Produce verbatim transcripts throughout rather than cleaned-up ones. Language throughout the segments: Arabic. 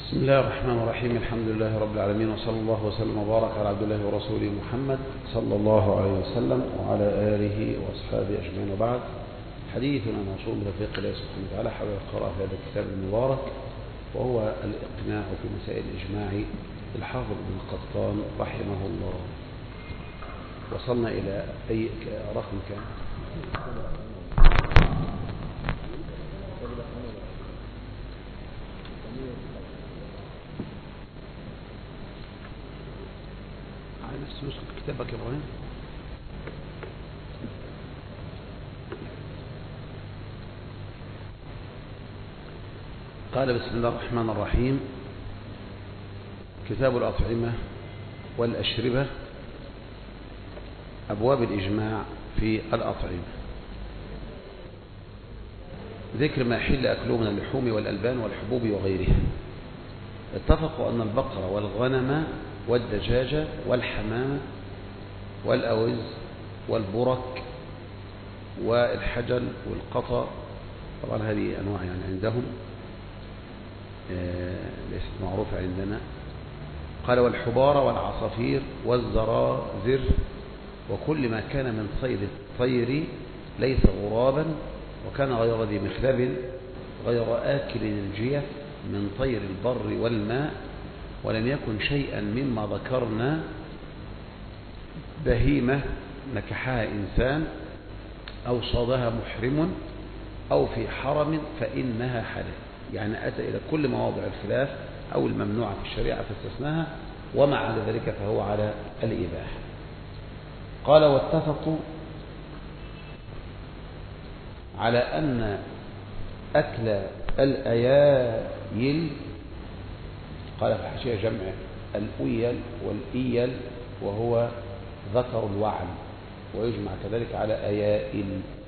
بسم الله الرحمن الرحيم. الحمد لله رب العالمين، وصلى الله وسلم وبارك على عبد الله ورسوله محمد صلى الله عليه وسلم وعلى آله وأصحابه أجمعين، وبعد. حديثنا موصول بتوفيق الله سبحانه وتعالى حول القراءة في هذا الكتاب المبارك، وهو الإقناع في مسائل الإجماع الحافظ بن القطان رحمه الله. وصلنا إلى أي رقم كان؟ نفس نسخة كتابك يا إبراهيم. قال: بسم الله الرحمن الرحيم. كتاب الأطعمة والأشربة، أبواب الإجماع في الأطعمة. ذكر ما يحل أكله من اللحوم والألبان والحبوب وغيرها. اتفقوا أن البقر والغنم والدجاجة والحمام والأوز والبرك والحجل والقطا، طبعا هذه أنواع يعني عندهم ليست معروفة عندنا. قال: والحبار والعصافير والزرازر وكل ما كان من صيد الطير ليس غرابا وكان غير ذي مخلب غير آكل الجيف من طير البر والماء، ولم يكن شيئا مما ذكرنا بهيمة نكحها إنسان أو صادها محرم أو في حرم فإنها حلال. يعني أتى إلى كل مواضع الخلاف أو الممنوعة في الشريعة فاستثناها، وما على ذلك فهو على الإباحة. قال: واتفقوا على أن أكل الأيايل، قال في الحاشية جمع الأيل والإيل وهو ذكر الوعل، ويجمع كذلك على أيائل.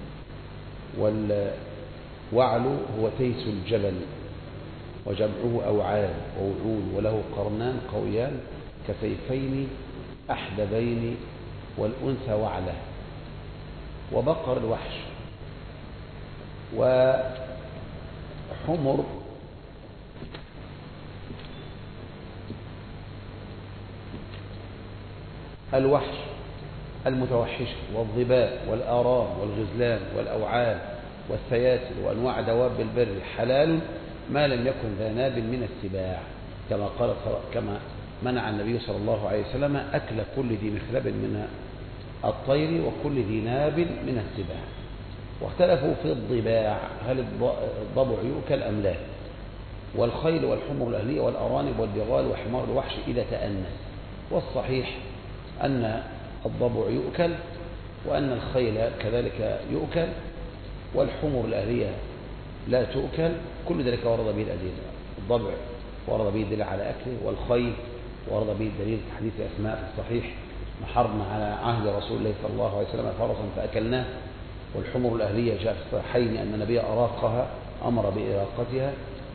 والوعل هو تيس الجبل وجمعه أوعال ووعول، وله قرنان قويان كسيفين أحدبين، والأنثى وعله. وبقر الوحش وحمر الوحش المتوحشة والظباء والآرام والغزلان والأوعال والسياسل وأنواع دواب البر حلال ما لم يكن ذا ناب من السباع، كما قال كما منع النبي صلى الله عليه وسلم أكل كل ذي مخلب من الطير وكل ذي ناب من السباع. واختلفوا في الضباع، هل الضبع يؤكل أم لا؟ والخيل والحمر الأهلية والأرانب والبغال وحمار الوحش إذا تأنس. والصحيح أن الضبع يؤكل، وأن الخيل كذلك يؤكل، والحمر الأهلية لا تؤكل. كل ذلك ورد به الأدلة. الضبع ورد به الدليل على أكله، والخيل ورد به الدليل في حديث أسماء في الصحيح: محرنا على عهد رسول الله صلى الله عليه وسلم فرسا فأكلناه. والحمر الأهلية جاء في الصحيحين أن النبي أراقها، أمر بإراقتها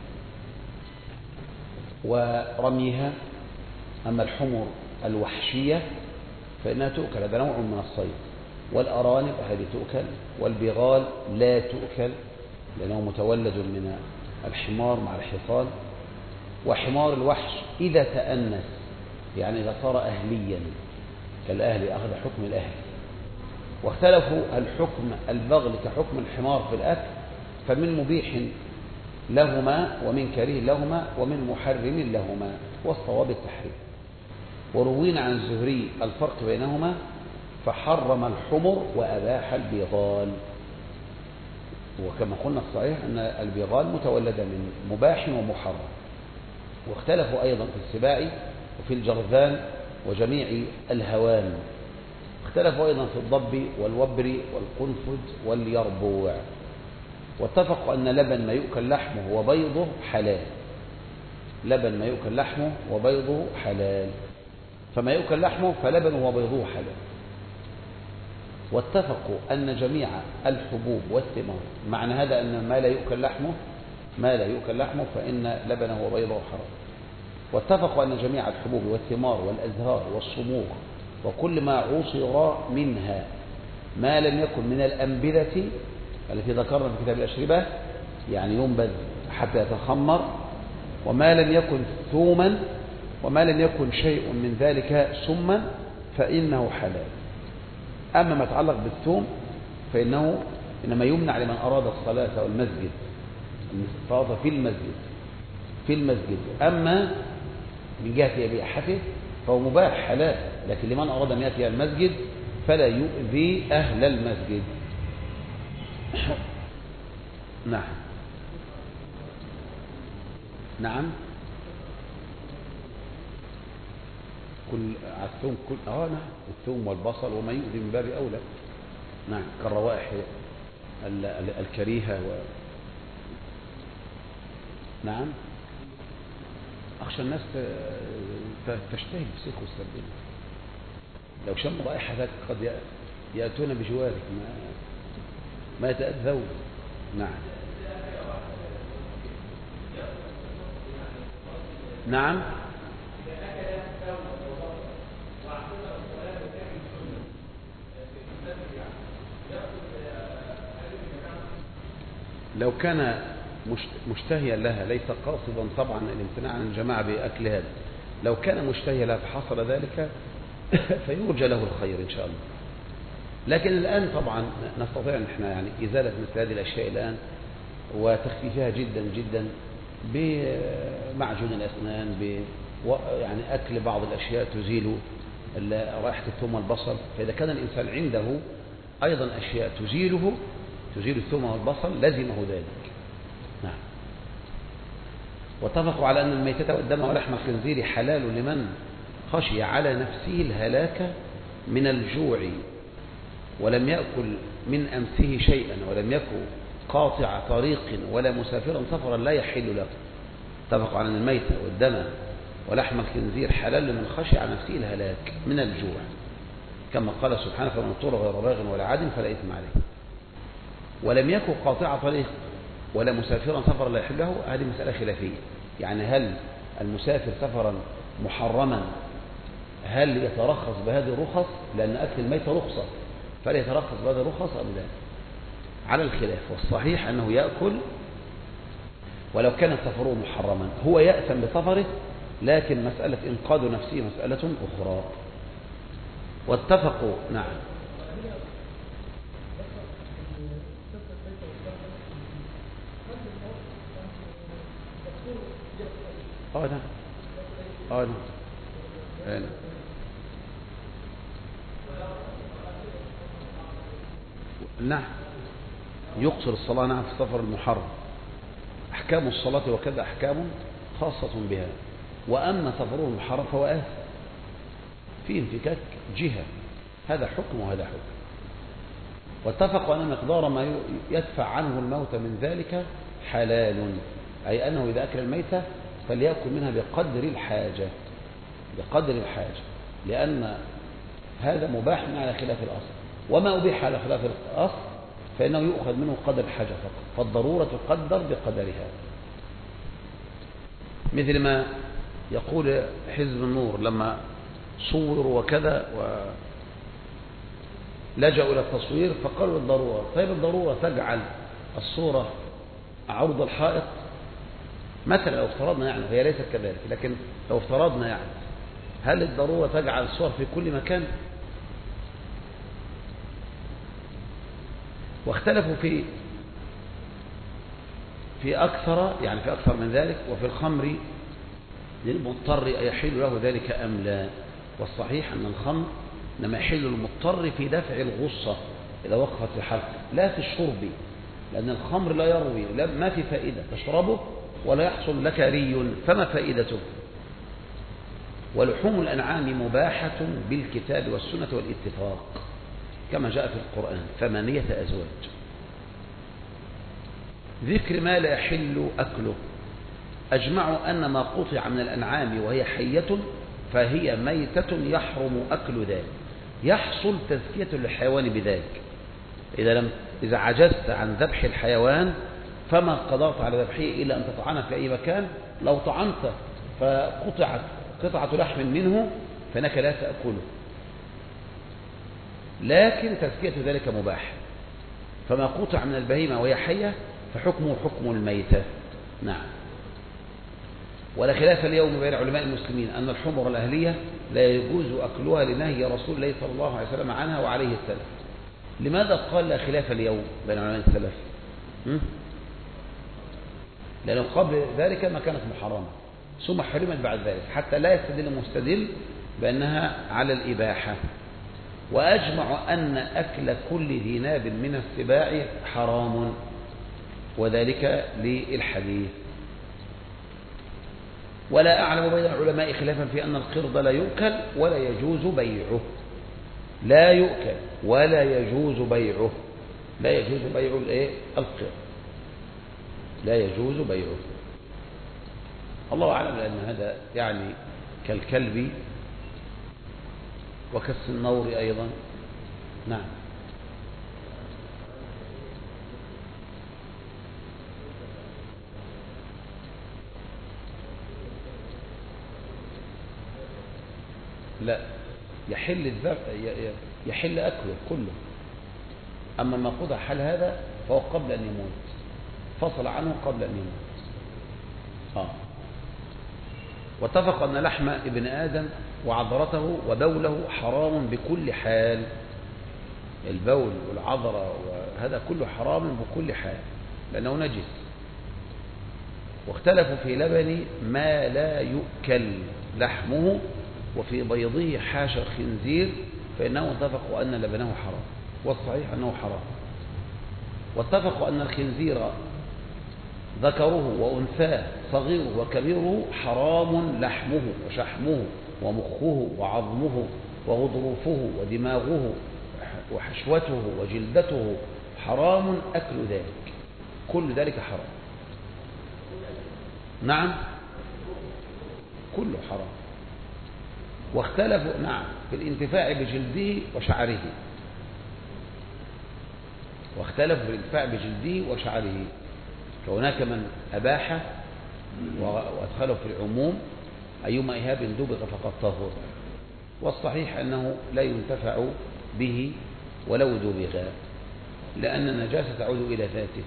ورميها. أما الحمر الوحشية فإنها تؤكل، هذا نوع من الصيد. والأرانب هذه تؤكل، والبغال لا تؤكل لأنه متولد من الحمار مع الحصان. وحمار الوحش إذا تأنس، يعني إذا صار أهليا كالأهل أخذ حكم الأهل. واختلفوا الحكم البغل كحكم الحمار في الأكل، فمن مبيح لهما ومن كريه لهما ومن محرم لهما، والصواب التحريم. وروينا عن الزهري الفرق بينهما فحرم الحمر وأباح البغال. وكما قلنا الصحيح أن البغال متولدة من مباح ومحرم. واختلفوا أيضا في السباع وفي الجرذان وجميع الهوان. اختلفوا أيضا في الضب والوبر والقنفذ واليربوع. واتفقوا أن لبن ما يؤكل لحمه وبيضه حلال. لبن ما يؤكل لحمه وبيضه حلال، فما يؤكل لحمه فلبنه وبيضه حلال. واتفقوا أن جميع الحبوب والثمار، معنى هذا أن ما لا يؤكل لحمه ما لا يؤكل لحمه فإن لبنه وبيضه حرام. واتفقوا أن جميع الحبوب والثمار والأزهار والصموغ وكل ما عصر منها ما لم يكن من الأنبذة التي ذكرنا في كتاب الأشربة، يعني ينبذ حتى يتخمر، وما لم يكن ثوما وما لم يكن شيء من ذلك سما فإنه حلال. أما ما يتعلق بالثوم فإنه إنما يمنع لمن أراد الصلاة أو المسجد الصلاة في المسجد في المسجد أما من جهة إباحته فهو مباح حلال، لكن لمن أراد أن يأتي المسجد فلا يؤذي أهل المسجد. نعم نعم كل الثوم كل اه نعم الثوم والبصل وما يؤذي من باب أولى. نعم كالروائح الكريهة و... نعم أخشى الناس تشتهي الفسيخ والسردين، لو شموا رائحة ذاك قد يأتون بجوارك ما ما يتأذون. نعم نعم لو كان مشتهيا لها ليس قاصدا طبعا الامتناع عن الجماعة بأكل هذا، لو كان مشتهيا لها فحصل ذلك فيرجى له الخير إن شاء الله. لكن الآن طبعا نستطيع أن احنا يعني إزالة مثل هذه الأشياء الآن وتخفيفها جدا جدا بمعجون الأسنان، ب يعني أكل بعض الأشياء تزيل رائحة الثوم والبصل. فإذا كان الإنسان عنده أيضا أشياء تزيله تزيل الثوم والبصل لزمه ذلك. نعم. واتفقوا على أن الميتة والدم ولحم الخنزير حلال لمن خشي على نفسه الهلاك من الجوع ولم يأكل من أمسه شيئا ولم يكن قاطع طريق ولا مسافرا سفرا لا يحل له. اتفقوا على أن الميتة والدم ولحم الخنزير حلال لمن خشي على نفسه الهلاك من الجوع، كما قال سبحانه فمن اضطر غير باغ ولا عاد فلا إثم عليه. ولم يكن قاطع طريق ولا مسافرا سفرا لا يحل له، هذه مسألة خلافية. يعني هل المسافر سفرا محرما هل يترخص بهذه الرخص؟ لأن أكل الميتة رخصة، فلا يترخص بهذه الرخص أم لا؟ على الخلاف، والصحيح أنه يأكل ولو كان سفره محرما. هو يأثم بسفره، لكن مسألة إنقاذ نفسه مسألة أخرى. واتفقوا. نعم اه نعم اه نعم آه نعم. نعم يقصر الصلاة نعم في السفر المحرم. أحكام الصلاة وكذا أحكام خاصة بها. وأما سفره المحرم فهو آثم فيه انفكاك جهة، هذا حكم وهذا حكم. واتفقوا أن مقدار ما يدفع عنه الموت من ذلك حلال، أي أنه إذا أكل الميتة فليأكل منها بقدر الحاجة بقدر الحاجة لأن هذا مباح على خلاف الأصل، وما أبيح على خلاف الأصل فإنه يؤخذ منه قدر الحاجة فقط، فالضرورة تقدر بقدرها. مثل ما يقول حزب النور لما صوروا وكذا ولجأوا إلى التصوير فقالوا الضرورة. طيب الضرورة تجعل الصورة عرض الحائط مثلا، لو افترضنا يعني، هي ليست كذلك، لكن لو افترضنا يعني هل الضرورة تجعل الصور في كل مكان؟ واختلفوا في في أكثر يعني في أكثر من ذلك. وفي الخمر للمضطر يحل له ذلك أم لا؟ والصحيح أن الخمر إنما يحل للمضطر في دفع الغصة إذا وقفت الحلق، لا في الشرب، لأن الخمر لا يروي، لا ما في فائدة تشربه ولا يحصل لك ري، فما فائدته؟ ولحوم الأنعام مباحة بالكتاب والسنة والاتفاق كما جاء في القرآن ثمانية أزواج. ذكر ما لا يحل أكله. أجمعوا أن ما قطع من الأنعام وهي حية فهي ميتة يحرم أكل ذلك، يحصل تزكية للحيوان بذلك. إذا لم إذا عجزت عن ذبح الحيوان فما قدرت على ذبحه إلا أن تطعنه في أي مكان، لو طعنت فقطعت قطعة لحم منه فإنك لا تأكله، لكن تزكية ذلك مباح. فما قطع من البهيمة وهي حية فحكمه حكم الميتة. نعم. ولا خلاف اليوم بين علماء المسلمين أن الحمر الأهلية لا يجوز أكلها لنهي رسول الله صلى الله عليه وسلم عنها وعليه السلام. لماذا قال لا خلاف اليوم بين علماء السلف؟ لأنه قبل ذلك ما كانت محرمة ثم حرمت بعد ذلك، حتى لا يستدل مستدل بأنها على الإباحة. وأجمع أن أكل كل ذي ناب من السباع حرام، وذلك للحديث. ولا أعلم بين العلماء خلافا في أن القرد لا يؤكل ولا يجوز بيعه. لا يؤكل ولا يجوز بيعه. لا يجوز بيع الايه؟ القرد لا يجوز بيعه. الله أعلم، لأن هذا يعني كالكلب وكالصنور أيضا. نعم. لا، يحل الذبح، يحل أكله كله. أما ما قضى حال هذا فهو قبل أن يموت، فصل عنه قبل أن يموت. آه. واتفق أن لحم ابن آدم وعذرته وبوله حرام بكل حال. البول والعذرة وهذا كله حرام بكل حال لأنه نجس. واختلفوا في لبن ما لا يؤكل لحمه وفي بيضه حاشا الخنزير، فإنهم اتفقوا أن لبنه حرام، والصحيح أنه حرام. واتفقوا أن الخنزير ذكره وأنثاه صغيره وكبيره حرام لحمه وشحمه ومخه وعظمه وغضروفه ودماغه وحشوته وجلدته حرام أكل ذلك، كل ذلك حرام. نعم، كله حرام. واختلفوا نعم في الانتفاع بجلده وشعره، واختلفوا في الانتفاع بجلده وشعره، فهناك من أباح وأدخله في العموم أيما إهاب دبغ فقد طهر، والصحيح أنه لا ينتفع به ولو دبغ، لأن النجاسة تعود إلى ذاته.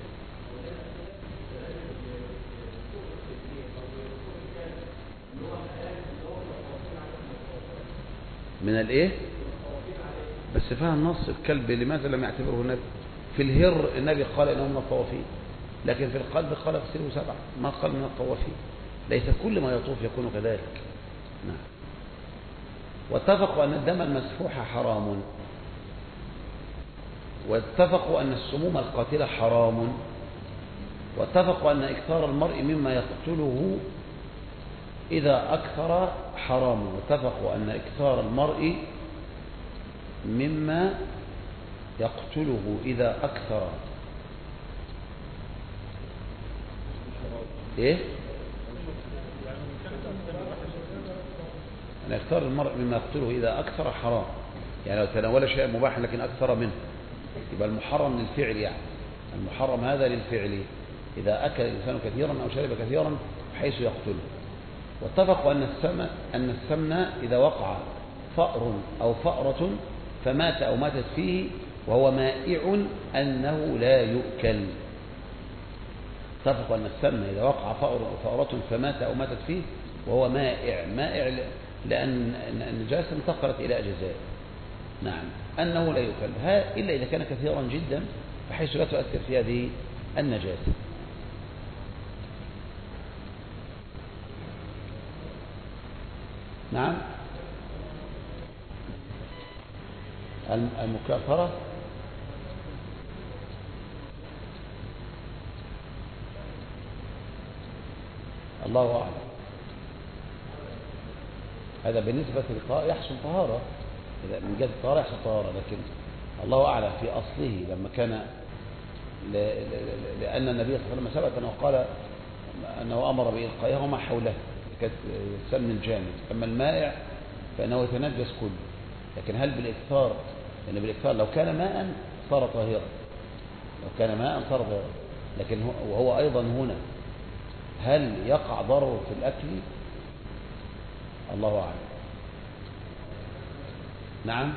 من الايه؟ بس فيها النص الكلب لماذا لم يعتبره النبي؟ في الهر النبي قال انه من الطوافين، لكن في القلب قال اغسلوا سبعة، ما قال من الطوافين. ليس كل ما يطوف يكون كذلك. نعم. واتفقوا ان الدم المسفوح حرام، واتفقوا ان السموم القاتلة حرام، واتفقوا ان اكثار المرء مما يقتله إذا أكثر حرام، واتفقوا أن إكثار المرء مما يقتله إذا أكثر إيه؟ أن إكثار المرء مما يقتله إذا أكثر حرام، يعني لو تناول شيء مباح لكن أكثر منه يبقى المحرم للفعل، يعني المحرم هذا للفعل إذا أكل الإنسان كثيرا أو شرب كثيرا بحيث يقتله. واتفقوا أن السمن أن السمن إذا وقع فأر أو فأرة فمات أو ماتت فيه وهو مائع أنه لا يؤكل. اتفقوا أن السمن إذا وقع فأر أو فأرة فمات أو ماتت فيه وهو مائع، مائع لأن النجاسة انتقلت إلى أجزاء. نعم، أنه لا يؤكل إلا إذا كان كثيرا جدا بحيث لا تؤثر في هذه النجاسة. نعم. المكافرة الله أعلم، هذا بالنسبة للطهارة يحصل طهارة، إذا من جهة الطهارة يحصل طهارة، لكن الله أعلم في أصله لما كان لأن النبي صلى الله عليه وسلم ثبت أنه قال أنه أمر بإلقائها وما حوله كانت السمن الجامد. أما المائع فإنه يتنجس كله، لكن هل بالإكثار؟ لأن يعني بالإكثار لو كان ماء صار طاهرا، لو كان ماء صار طاهرا، لكن وهو أيضا هنا هل يقع ضرر في الأكل؟ الله أعلم. نعم.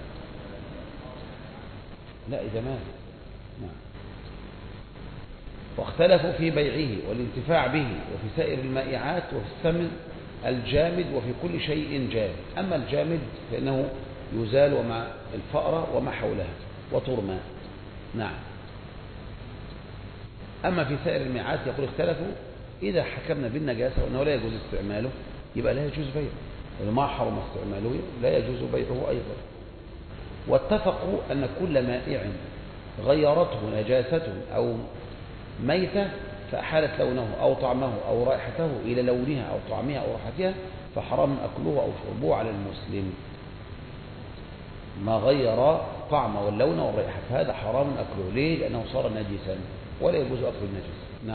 لا إذا مات. نعم. واختلفوا في بيعه والانتفاع به وفي سائر المائعات وفي الثمن الجامد وفي كل شيء جامد. أما الجامد فإنه يزال ومع الفأرة وما حولها وترمى. نعم. أما في سائر المائعات يقول اختلفوا إذا حكمنا بالنجاسة وأنه لا يجوز استعماله يبقى لا يجوز بيعه، وما حرم استعماله لا يجوز بيعه أيضا. واتفقوا أن كل مائع غيرته نجاسة أو ميتة فأحالت لونه أو طعمه أو رائحته إلى لونها أو طعمها أو رائحتها فحرام أكله أو شربه على المسلم. ما غير طعم واللون والرائحة فهذا حرام أكله. ليه؟ لأنه صار نجسا ولا يجوز أكل النجس. نعم.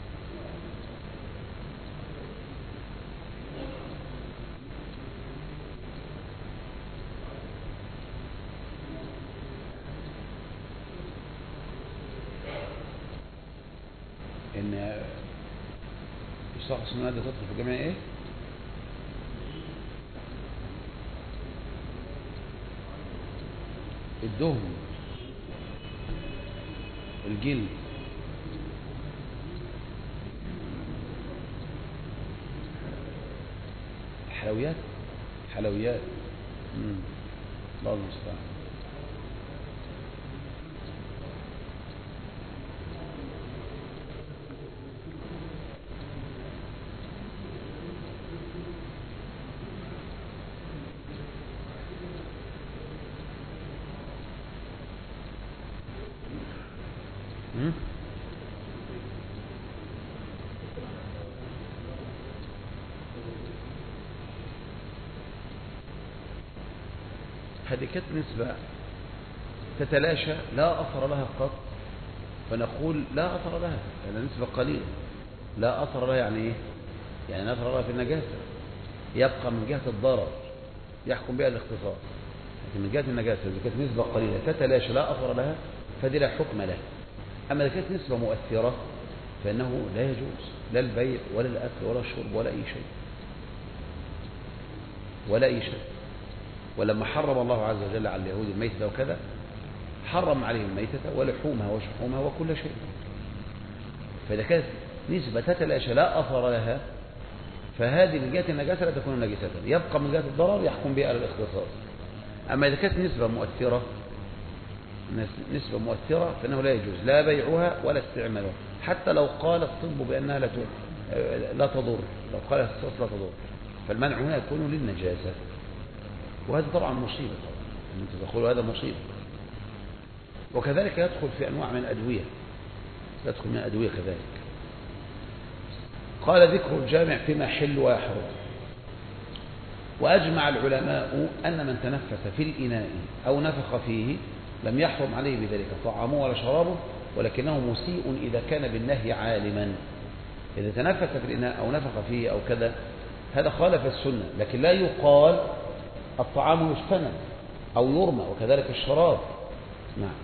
إن الشخص من هذا تدخل في جميع إيه؟ الدهن، الجلد، الحلويات، حلويات. امم الله المستعان. هذه كانت نسبة تتلاشى لا أثر لها قط، فنقول لا أثر لها لأن نسبة قليلة. لا أثر لها يعني إيه؟ يعني أثر لها في النجاسة، يبقى من جهة الضرر يحكم بها الاختصاص، لكن من جهة النجاسة إذا كانت نسبة قليلة تتلاشى لا أثر لها فدي لا حكم لها. أما إذا كانت نسبة مؤثرة فإنه لا يجوز لا البيع ولا الأكل ولا الشرب ولا أي شيء ولا أي شيء. ولما حرم الله عز وجل على اليهود الميتة وكذا حرم عليهم الميتة ولحومها وشحومها وكل شيء. فإذا كانت نسبة تتلاشى لا أثر لها فهذه من جهة النجاسة لا تكون نجسة، يبقى من جهة الضرر يحكم بها على الاختصاص. أما إذا كانت نسبة مؤثرة نسبة مؤثرة فإنه لا يجوز لا بيعها ولا استعمالها، حتى لو قال الطب بأنها لا لا تضر، لو قال الاختصاص لا تضر، فالمنع هنا يكون للنجاسة. وهذا طبعا مصيبة، طبعا أنت تقول هذا مصيبة. وكذلك يدخل في أنواع من الأدوية، يدخل من الأدوية كذلك. قال ذكر الجامع فيما حل ويحرم. وأجمع العلماء أن من تنفس في الإناء أو نفخ فيه لم يحرم عليه بذلك طعامه ولا شرابه، ولكنه مسيء إذا كان بالنهي عالما. إذا تنفس في الإناء أو نفخ فيه أو كذا هذا خالف السنة، لكن لا يقال الطعام يجتنب أو يرمى، وكذلك الشراب. نعم.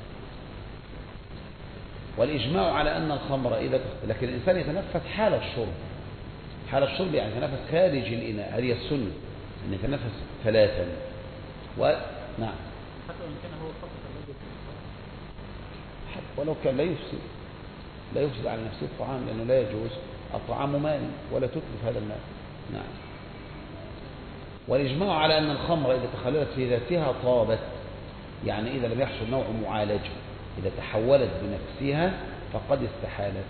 والإجماع على أن الخمر إذا تخ... لكن الإنسان يتنفس حال الشرب، حال الشرب يعني يتنفس خارج الإناء، هذه السنة أن يتنفس ثلاثا. و... نعم. حتى وإن كان هو فقط الذي حتى ولو كان لا يفسد لا يفسد على نفسه الطعام، لأنه لا يجوز الطعام مال ولا تتلف هذا المال. نعم. والإجماع على أن الخمر إذا تخللت في ذاتها طابت، يعني إذا لم يحصل نوع معالجة، إذا تحولت بنفسها فقد استحالت.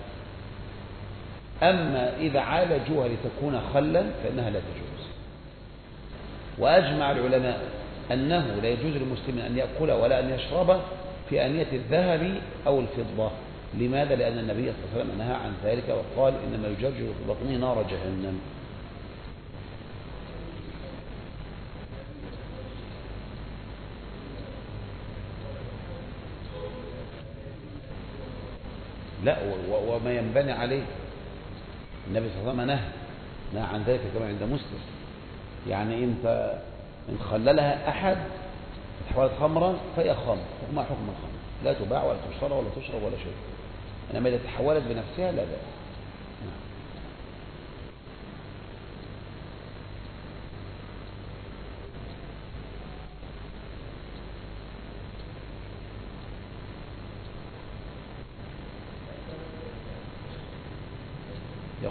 أما إذا عالجوها لتكون خلا فإنها لا تجوز. وأجمع العلماء أنه لا يجوز للمسلم أن يأكل ولا أن يشرب في آنية الذهب أو الفضة. لماذا؟ لأن النبي صلى الله عليه وسلم نهى عن ذلك وقال إنما يجرجر في بطنه نار جهنم. لا، وما ينبني عليه. النبي صلى الله عليه وسلم نهى نهى عن ذلك كما عند مسلم. يعني انت ان خللها احد تحولت خمرا فهي خمر، حكمها حكم الخمر، لا تباع ولا تشترى ولا تشرب ولا شيء. انما اذا تحولت بنفسها لا بأس. نعم.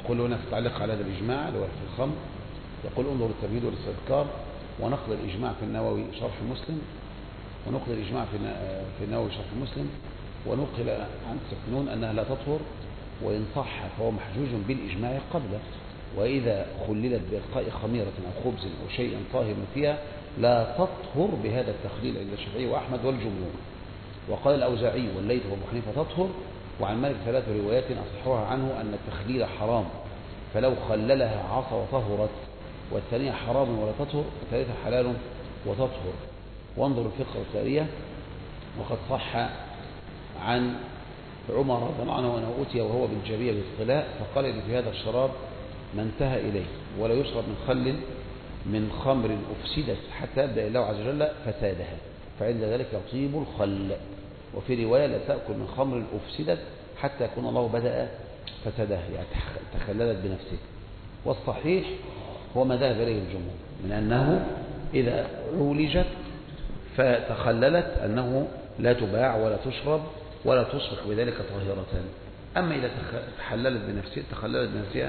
يقول هنا في التعليق على هذا الإجماع اللي هو في الخمر، يقول انظر التمهيد والاستذكار ونقل الإجماع في النووي شرح مسلم، ونقل الإجماع في في النووي شرح مسلم، ونقل عن سكنون أنها لا تطهر، وإن صح فهو محجوج بالإجماع قبله، وإذا خللت بإلقاء خميرة أو خبز أو شيء طاهر فيها لا تطهر بهذا التخليل عند الشافعي وأحمد والجمهور. وقال الأوزاعي والليث وأبو حنيفة تطهر، وعن مالك ثلاث روايات أصحوها عنه أن التخليل حرام، فلو خللها عصى وطهرت، والثانية حرام ولا تطهر، والثالثة حلال وتطهر. وانظر الفقه الثانية، وقد صح عن عمر رضي الله عنه أنه أتي وهو بالجبية بالصلاء فقال إن في هذا الشراب ما انتهى إليه، ولا يشرب من خل من خمر أفسدت حتى يبدأ الله عز وجل فسادها، فعند ذلك يطيب الخل. وفي رواية لا تأكل من خمر أفسدت حتى يكون الله بدأ فسادها، يعني تخللت بنفسه. والصحيح هو ما ذهب إليه الجمهور من أنه إذا عولجت فتخللت أنه لا تباع ولا تشرب ولا تصبح بذلك طاهرة. أما إذا تخللت بنفسها تخللت بنفسها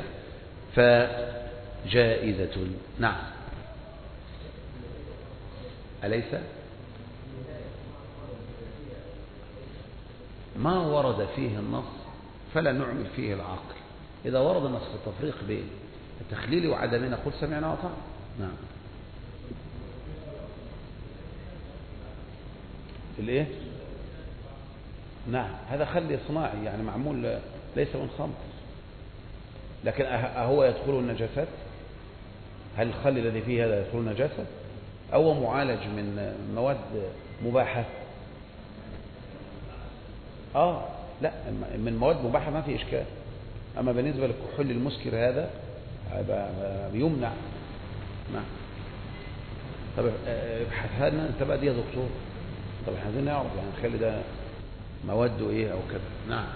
فجائزة. نعم. أليس ما ورد فيه النص فلا نعمل فيه العقل. إذا ورد النص في التفريق بين التخليل وعدمه نقول سمعنا وطعنا. نعم. الايه؟ نعم، هذا خل صناعي يعني معمول ليس من خمر، لكن أهو يدخل النجاسات؟ هل الخل الذي فيه هذا يدخل النجاسة أو معالج من مواد مباحة؟ آه لا، من مواد مباحة ما في إشكال. أما بالنسبة للكحول المسكر هذا يمنع. نعم. طب ابحث لنا انت بقى دي يا دكتور. طب احنا عايزين نعرف يعني نخلي ده مواده ايه او كذا. نعم.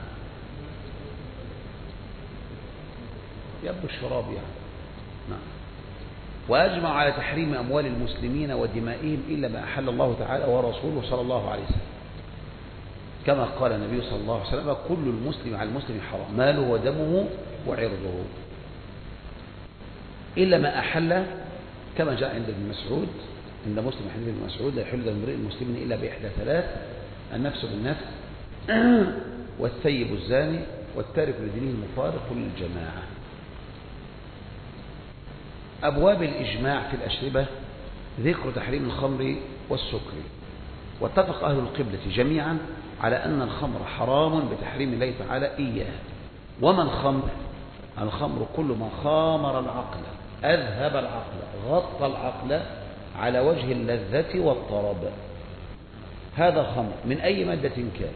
يبدو الشراب يعني. نعم. واجمع على تحريم اموال المسلمين ودمائهم الا ما احل الله تعالى ورسوله صلى الله عليه وسلم، كما قال النبي صلى الله عليه وسلم كل المسلم على المسلم حرام ماله ودمه وعرضه إلا ما أحل، كما جاء عند ابن مسعود عند مسلم حديث ابن مسعود لا يحل دم امرئ مسلم إلا بإحدى ثلاث: النفس بالنفس والثيب الزاني والتارك لدينه المفارق للجماعة. أبواب الإجماع في الأشربة ذكر تحريم الخمر والسكر. واتفق أهل القبلة جميعا على أن الخمر حرام بتحريم الله تعالى إياه. وما الخمر؟ الخمر كل ما خامر العقل، أذهب العقل، غطى العقل على وجه اللذة والطرب، هذا خمر من أي مادة كان.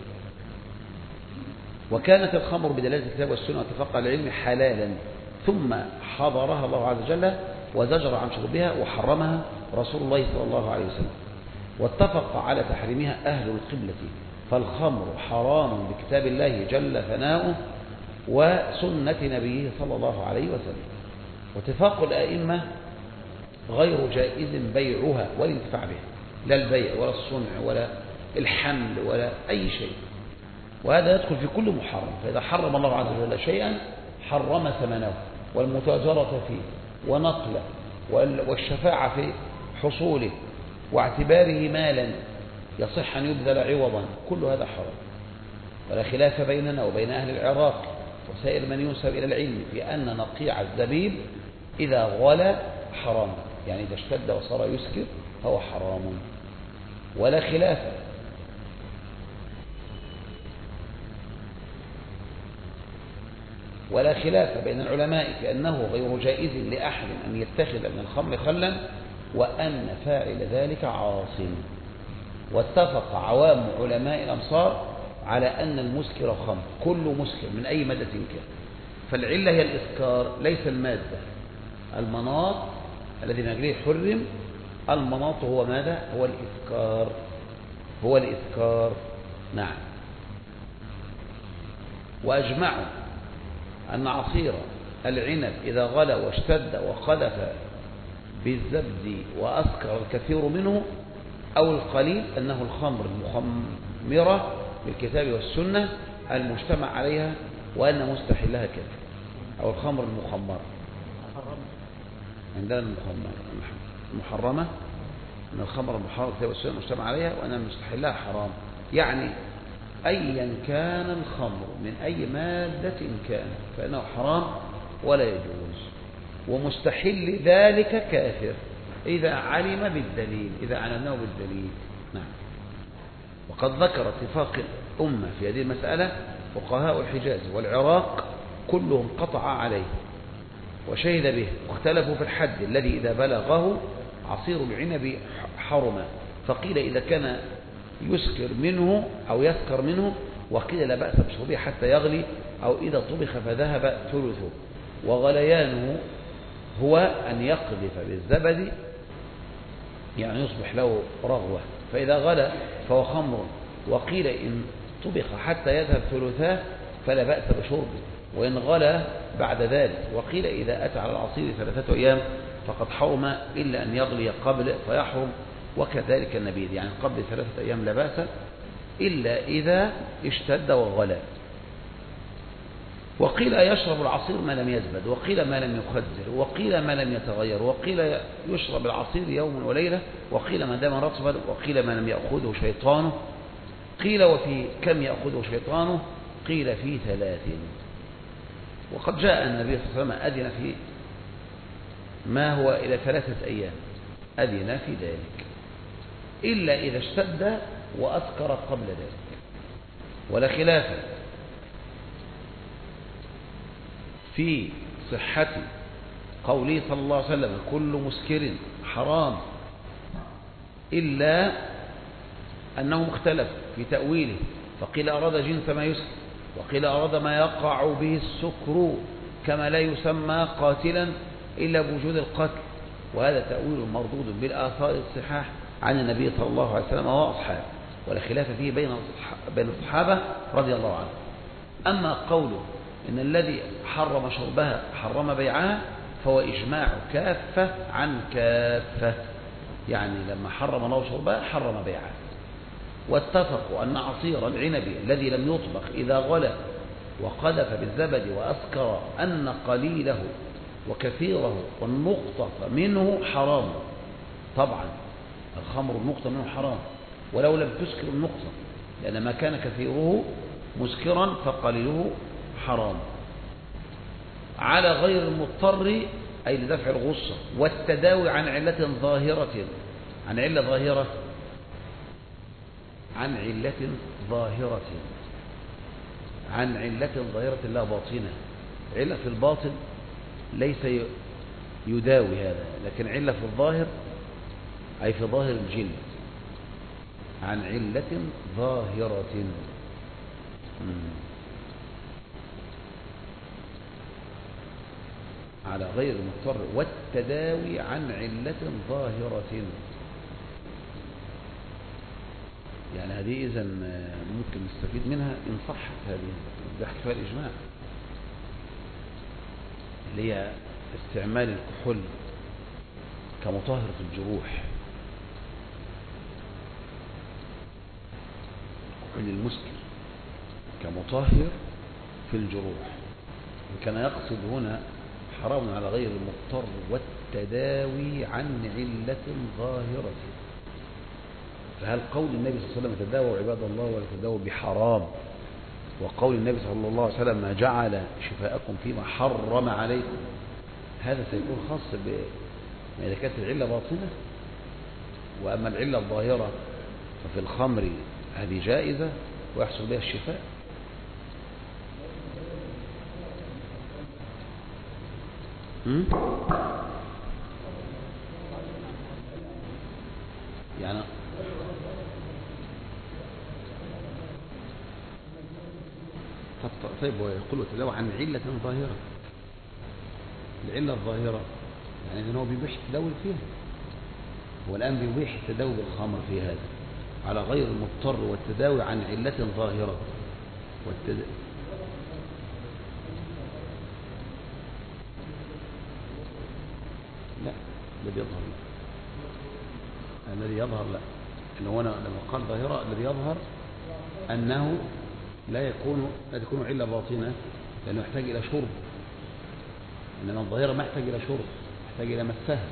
وكانت الخمر بدلالة الكتاب والسنة واتفاق العلم حلالا، ثم حضرها الله عز وجل وزجر عن شربها وحرمها رسول الله صلى الله عليه وسلم. واتفق على تحريمها أهل القبلة، فالخمر حرام بكتاب الله جل ثناؤه وسنة نبيه صلى الله عليه وسلم. واتفاق الأئمة غير جائز بيعها والانتفاع بها، لا البيع ولا الصنع ولا الحمل ولا أي شيء، وهذا يدخل في كل محرم. فإذا حرم الله عز وجل شيئا حرم ثمنه والمتاجرة فيه ونقله والشفاعة في حصوله واعتباره مالا يصح أن يبذل عوضا، كل هذا حرام. ولا خلاف بيننا وبين أهل العراق وسائر من ينسب إلى العلم في أن نقيع الزبيب إذا غلى حرام، يعني إذا اشتد وصار يسكر فهو حرام. ولا خلاف ولا خلاف بين العلماء في أنه غير جائز لأحد أن يتخذ من الخمر خلا، وأن فاعل ذلك عاص. واتفق عوام علماء الأمصار على أن المسكر خمر، كل مسكر من أي مادة كان. فالعلة هي الإسكار ليس المادة. المناط الذي من أجله حرم، المناط هو ماذا؟ هو الإسكار، هو الإسكار. نعم. وأجمعوا أن عصير العنب إذا غلى واشتد وقذف بالزبد وأسكر الكثير منه أو القليل أنه الخمر المخمرة بالكتاب والسنة المجتمع عليها، وأن مستحلها كذا. أو الخمر المخمرة. محرمة. عندنا المخمرة المحرمة أن الخمر المحرمة كتاب السنة المجتمع عليها وأن المستحلها حرام. يعني أيا كان الخمر من أي مادة كان فإنه حرام ولا يجوز، ومستحل ذلك كافر إذا علم بالدليل، إذا علمناه بالدليل. نعم. وقد ذكر اتفاق الأمة في هذه المسألة فقهاء الحجاز والعراق كلهم قطع عليه وشهد به، واختلفوا في الحد الذي إذا بلغه عصير العنب حرم، فقيل إذا كان يسكر منه أو يسكر منه، وقيل لا بأس بشربه حتى يغلي، أو إذا طبخ فذهب ثلثه. وغليانه هو أن يقذف بالزبد يعني يصبح له رغوة، فإذا غلى فهو خمر. وقيل إن طبخ حتى يذهب ثلثاه فلا بأس بشربه، وإن غلى بعد ذلك. وقيل إذا أتى على العصير ثلاثة أيام فقد حرم إلا أن يغلي قبل فيحرم، وكذلك النبيذ يعني قبل ثلاثة أيام لا بأس إلا إذا اشتد وغلى. وقيل يشرب العصير ما لم يزبد، وقيل ما لم يخدر، وقيل ما لم يتغير، وقيل يشرب العصير يوم وليلة، وقيل ما دام رطبا، وقيل ما لم يأخذه شيطانه. قيل وفي كم يأخذه شيطانه؟ قيل في ثلاث. وقد جاء النبي صلى الله عليه وسلم أذن في ما هو إلى ثلاثة أيام، أذن في ذلك إلا إذا اشتد وأسكر قبل ذلك. ولا خلاف في صحة قوله صلى الله عليه وسلم كل مسكر حرام، إلا أنهم اختلفوا في تأويله، فقيل أراد جنس ما يسكر، وقيل أراد ما يقع به السكر كما لا يسمى قاتلا إلا بوجود القتل، وهذا تأويل مردود بالآثار الصحاح عن النبي صلى الله عليه وسلم وأصحابه، ولا خلاف فيه بين بين الصحابة رضي الله عنهم. أما قوله إن الذي حرم شربها حرم بيعها فهو إجماع كافة عن كافة، يعني لما حرم الله شربها حرم بيعها. واتفقوا أن عصير العنب الذي لم يطبخ إذا غلى وقذف بالزبد وأسكر أن قليله وكثيره والنقطة منه حرام. طبعا الخمر النقطة منه حرام ولو لم تسكر النقطة، لأن ما كان كثيره مسكرا فقليله حرام، على غير المضطر أي لدفع الغصة والتداوي عن علة ظاهرة. عن علة ظاهرة عن علة ظاهرة عن علة ظاهرة لا باطنة. علة في الباطن ليس يداوي هذا، لكن علة في الظاهر أي في ظاهر الجلد. عن علة ظاهرة على غير المضطر والتداوي عن علة ظاهرة. يعني هذه إذن ممكن نستفيد منها إن صحت هذه بحث فيها الإجماع، اللي هي استعمال الكحول كمطهر في الجروح، الكحول المسكر كمطهر في الجروح. وكان يقصد هنا حرام على غير المضطر والتداوي عن علة ظاهرة. فهل قول النبي صلى الله عليه وسلم تداووا عباد الله ولا تداووا بحرام، وقول النبي صلى الله عليه وسلم ما جعل شفاءكم فيما حرم عليكم، هذا سيكون خاص بما إذا كانت العلة باطنة. وأما العلة الظاهرة ففي الخمر هذه جائزة ويحصل بها الشفاء. يعني طيب ويقول وتداوى عن علة ظاهرة. العلة الظاهرة يعني إذن هو بيبيح التداوي فيها، والآن بيبيح التداوي بالخمر في هذا على غير المضطر والتداوي عن علة ظاهرة. والتد... لا الذي يظهر لا الذي يظهر لا إنه هنا لما قال ظاهرة الذي يظهر أنه لا يكون لا تكون علة باطنة، لأنه يحتاج إلى شرب إنما الظاهرة ما يحتاج إلى شرط، يحتاج إلى مسها.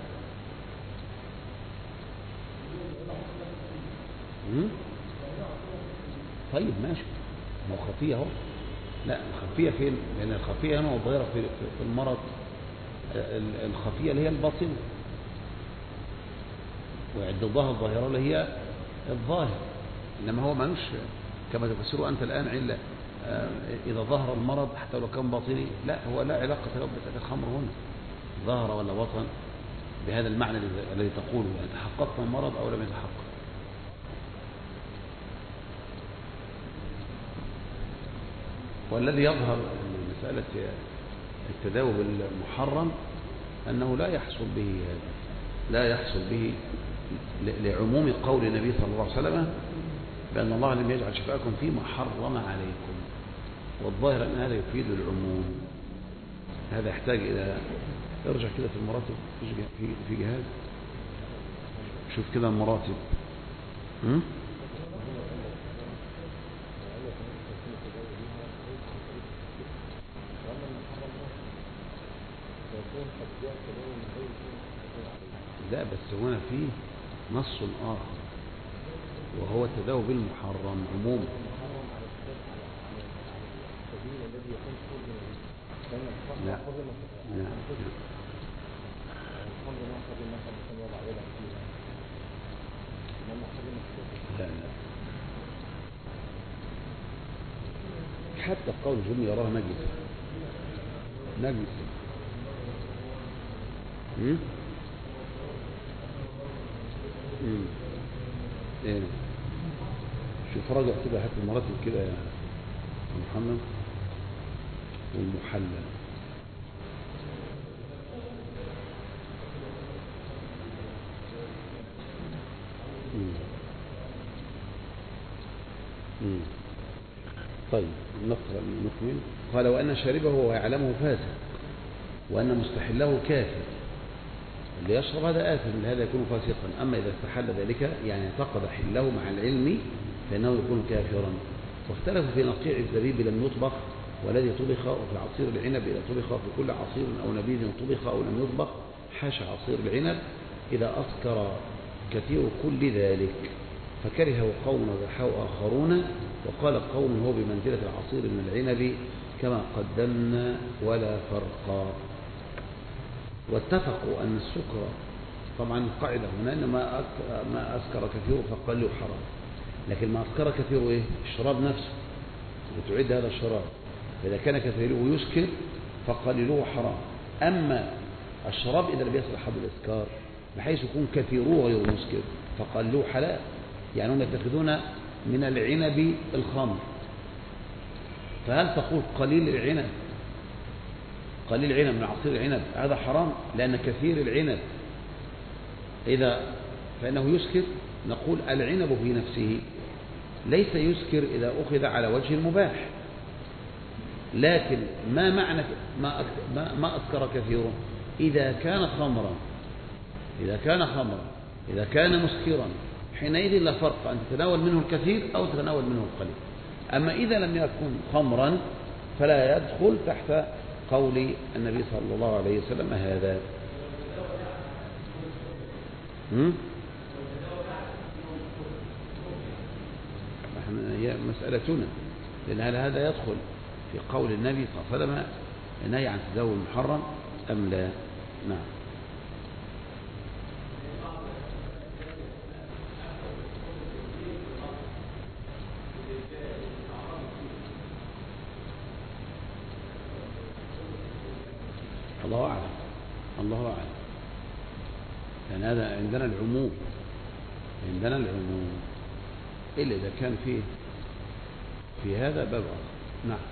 طيب ماشي، ما هو خفية اهو. لا الخفية فين؟ لأن الخفية هنا والظاهرة في في المرض. الخفية اللي هي الباطنة، وعددها الظاهرة اللي هي الظاهر. إنما هو مالوش كما تفسره أنت الآن علة إذا ظهر المرض حتى لو كان باطني، لا هو لا علاقة له بمسألة الخمر هنا، ظهر ولا بطن بهذا المعنى الذي تقوله، يعني تحققت المرض أو لم يتحقق. والذي يظهر من مسألة التداوي بالمحرم أنه لا يحصل به هذا، لا يحصل به لعموم قول النبي صلى الله عليه وسلم بأن الله لم يجعل شفاءكم فيما حرم عليكم، والظاهر أن هذا يفيد العموم. هذا يحتاج إلى ارجع كده في المراتب في في جهاز، شوف كده المراتب. م? لا بس هنا فيه نص آخر وهو التداوي بالمحرم عموما. لا لا لا لا حتى قول الجمهور يراه نجس نجس. امم امم ايه شوف راجع كده، هات المراتب كده يا محمد والمحلل. امم امم طيب نقرأ نكمل. قال وأن شاربه ويعلمه فاسق وأن مستحله كافر. اللي يشرب هذا آثم، لهذا يكون فاسقا. أما إذا استحل ذلك يعني اعتقد حله مع العلم فإنه يكون كافرا. واختلفوا في نقيع الزبيب لم يطبخ والذي طبخ، وفي عصير العنب إذا طبخ، في كل عصير أو نبيذ طبخ أو لم يطبخ حاشا عصير العنب إذا أسكر كثير كل ذلك. فكرهه قوم وضحاه آخرون، وقال قوم هو بمنزلة العصير من العنب كما قدمنا ولا فرق. واتفقوا أن السكر طبعا القاعدة هنا أن ما ما أسكر كثير فقال له حرام، لكن ما أسكر كثير إيه؟ الشراب نفسه، وتعد هذا الشراب إذا كان كثيره يسكر فقليله حرام. أما الشراب إذا لم يصل حد الإسكار بحيث يكون كثيره غير مسكر فقليله حلال. يعني هم يتخذون من العنب الخمر، فهل تقول قليل العنب قليل العنب من عصير العنب هذا حرام؟ لأن كثير العنب إذا فإنه يسكر. نقول العنب في نفسه ليس يسكر إذا أخذ على وجه المباح، لكن ما معنى ما ما أسكر كثيره؟ إذا كان خمرا إذا كان خمرا إذا كان مسكرا حينئذ لا فرق أن تتناول منه الكثير أو تتناول منه القليل. أما إذا لم يكن خمرا فلا يدخل تحت قول النبي صلى الله عليه وسلم هذا. هي مسألتنا، لأن هذا يدخل في قول النبي صلى الله عليه وسلم النهي عن تداول المحرم أم لا؟ نعم. الله أعلم الله أعلم يعني هذا عندنا العموم عندنا العموم إلا إذا كان فيه في هذا باب آخر. نعم.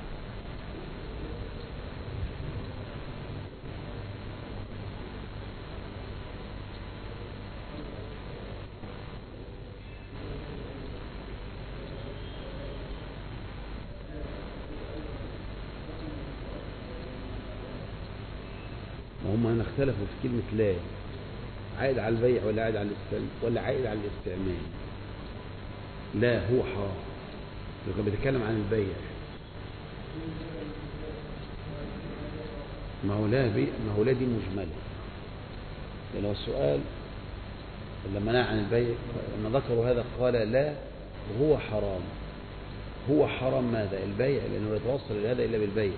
وهم هنا اختلفوا في كلمة لا، عائد على البيع ولا عائد على الاستعمال ولا عائد على الاستعمال. لا هو حرام، لو كان بيتكلم عن البيع. ما هو لا بي ما هو لا دي مجملة، لأن هو السؤال لما نهى عن البيع لما ذكروا هذا قال لا هو حرام. هو حرام ماذا؟ البيع، لأنه لا يتوصل إلى هذا إلا بالبيع.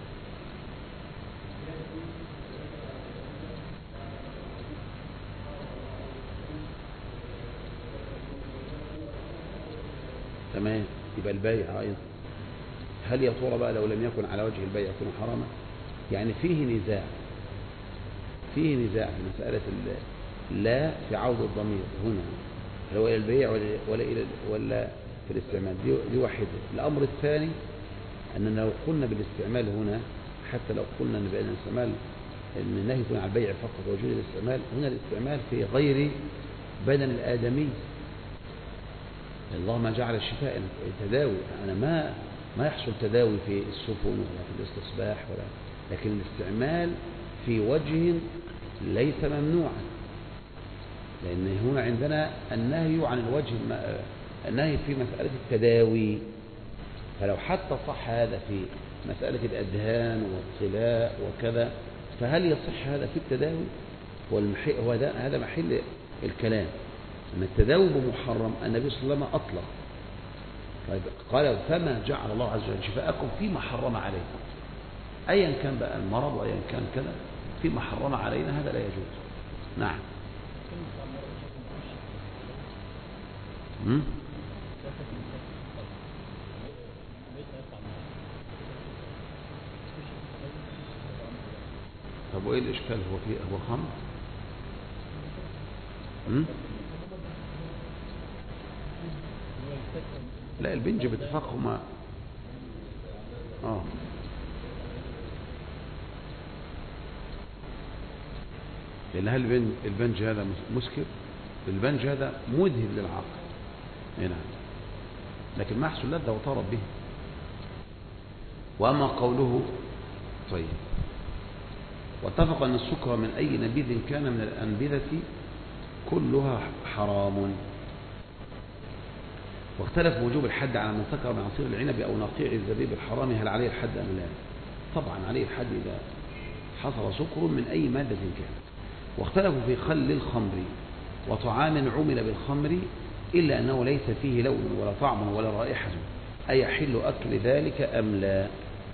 تمام، يبقى البيع أيضا. هل يا ترى بقى لو لم يكن على وجه البيع يكون حراما؟ يعني فيه نزاع فيه نزاع في مسألة لا في عوض الضمير هنا، هل هو إلى البيع ولا ولا إلى ولا في الاستعمال؟ دي, دي واحدة. الأمر الثاني أننا لو قلنا بالاستعمال هنا، حتى لو قلنا أن بأن الاستعمال أن النهي يكون على البيع فقط وجود الاستعمال، هنا الاستعمال في غير بدن الآدمي. الله ما جعل الشفاء التداوي، أنا ما ما يحصل تداوي في السفن ولا في الاستصباح ولا، لكن الاستعمال في وجه ليس ممنوعا، لأن هنا عندنا النهي عن الوجه النهي في مسألة التداوي. فلو حتى صح هذا في مسألة الأدهان والطلاء وكذا، فهل يصح هذا في التداوي؟ هو هذا محل الكلام، أن التداوي بمحرم النبي صلى الله عليه وسلم أطلق. طيب قال فما جعل الله عز وجل شفاءكم فيما حرم عليكم، أيا كان بقى المرض وأيا كان كذا، فيما حرم علينا هذا لا يجوز. نعم. طب وإيه الإشكال؟ هو فيه هو خمر؟ لا البنج باتفاقهما اه لأن هل البنج هذا مسكر؟ البنج هذا مذهب للعقل هنا، لكن ما يحصل لذة وطرب به. وأما قوله طيب واتفق أن السكر من أي نبيذ كان من الأنبذة كلها حرام، واختلف وجوب الحد على من سكر من عصير العنب أو نقيع الزبيب الحرام، هل عليه الحد أم لا؟ طبعا عليه الحد إذا حصل سكر من أي مادة كانت. واختلفوا في خل الخمر وطعام عمل بالخمر إلا أنه ليس فيه لون ولا طعم ولا رائحة، أي يحل أكل ذلك أم لا؟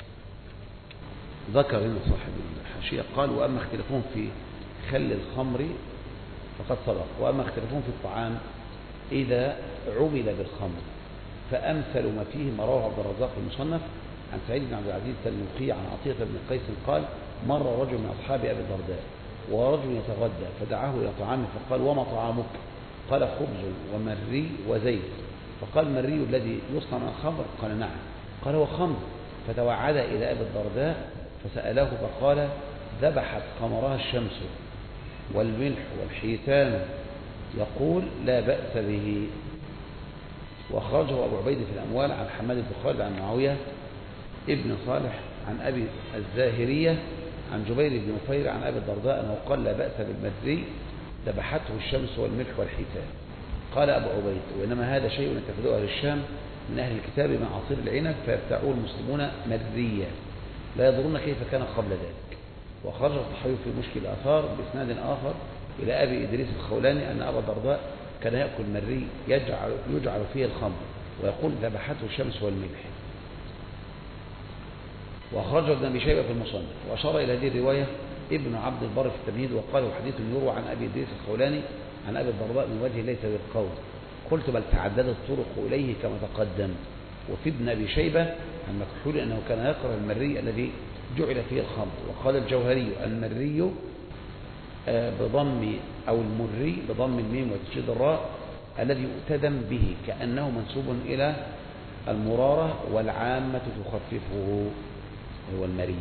ذكر هنا صاحب الحاشية قال وأما اختلافهم في خل الخمر فقد سبق، وأما اختلافهم في الطعام إذا عمل بالخمر فأمثل ما فيه ما رواه عبد الرزاق المصنف عن سعيد بن عبد العزيز التلميذي عن عطية بن قيس قال مر رجل من أصحاب أبي الدرداء ورجل يتغدى فدعاه إلى طعامه فقال وما طعامك؟ قال خبز ومري وزيت. فقال مري الذي يصنع من الخمر؟ قال نعم. قال هو خمر. فتوعد إلى أبي الدرداء فسأله فقال ذبحت خمرها الشمس والملح والحيتان، يقول لا بأس به. وأخرجه أبو عبيد في الأموال عن حماد بن خالد عن معاوية ابن صالح عن أبي الزاهرية عن جبير بن نفير عن أبي الدرداء أنه قال لا بأس بالمري ذبحته الشمس والملح والحيتان. قال أبو عبيد وإنما هذا شيء يتخذه أهل الشام من أهل الكتاب من عصير العنب فيبتاعوه المسلمون مريا لا يضرون كيف كان قبل ذلك. وخرج الطحاوي في مشكل الآثار بإسناد آخر إلى أبي إدريس الخولاني أن أبا الدرداء كان يأكل مري يجعل, يجعل فيه الخمر ويقول ذبحته الشمس والملح. وأخرجه ابن أبي شيبة في المصنف. وأشار إلى هذه الرواية ابن عبد البر في التمهيد وقال حديث يروى عن أبي إدريس الخولاني عن أبي الدرداء من وجه ليس بالقول. قلت بل تعددت الطرق إليه كما تقدم. وفي ابن أبي شيبة عن مكحول أنه كان يكره المري الذي جعل فيه الخمر. وقال الجوهري المري بضم أو المري بضم الميم وتشديد الراء الذي يؤتدم به كأنه منسوب إلى المرارة والعامة تخففه هو المري.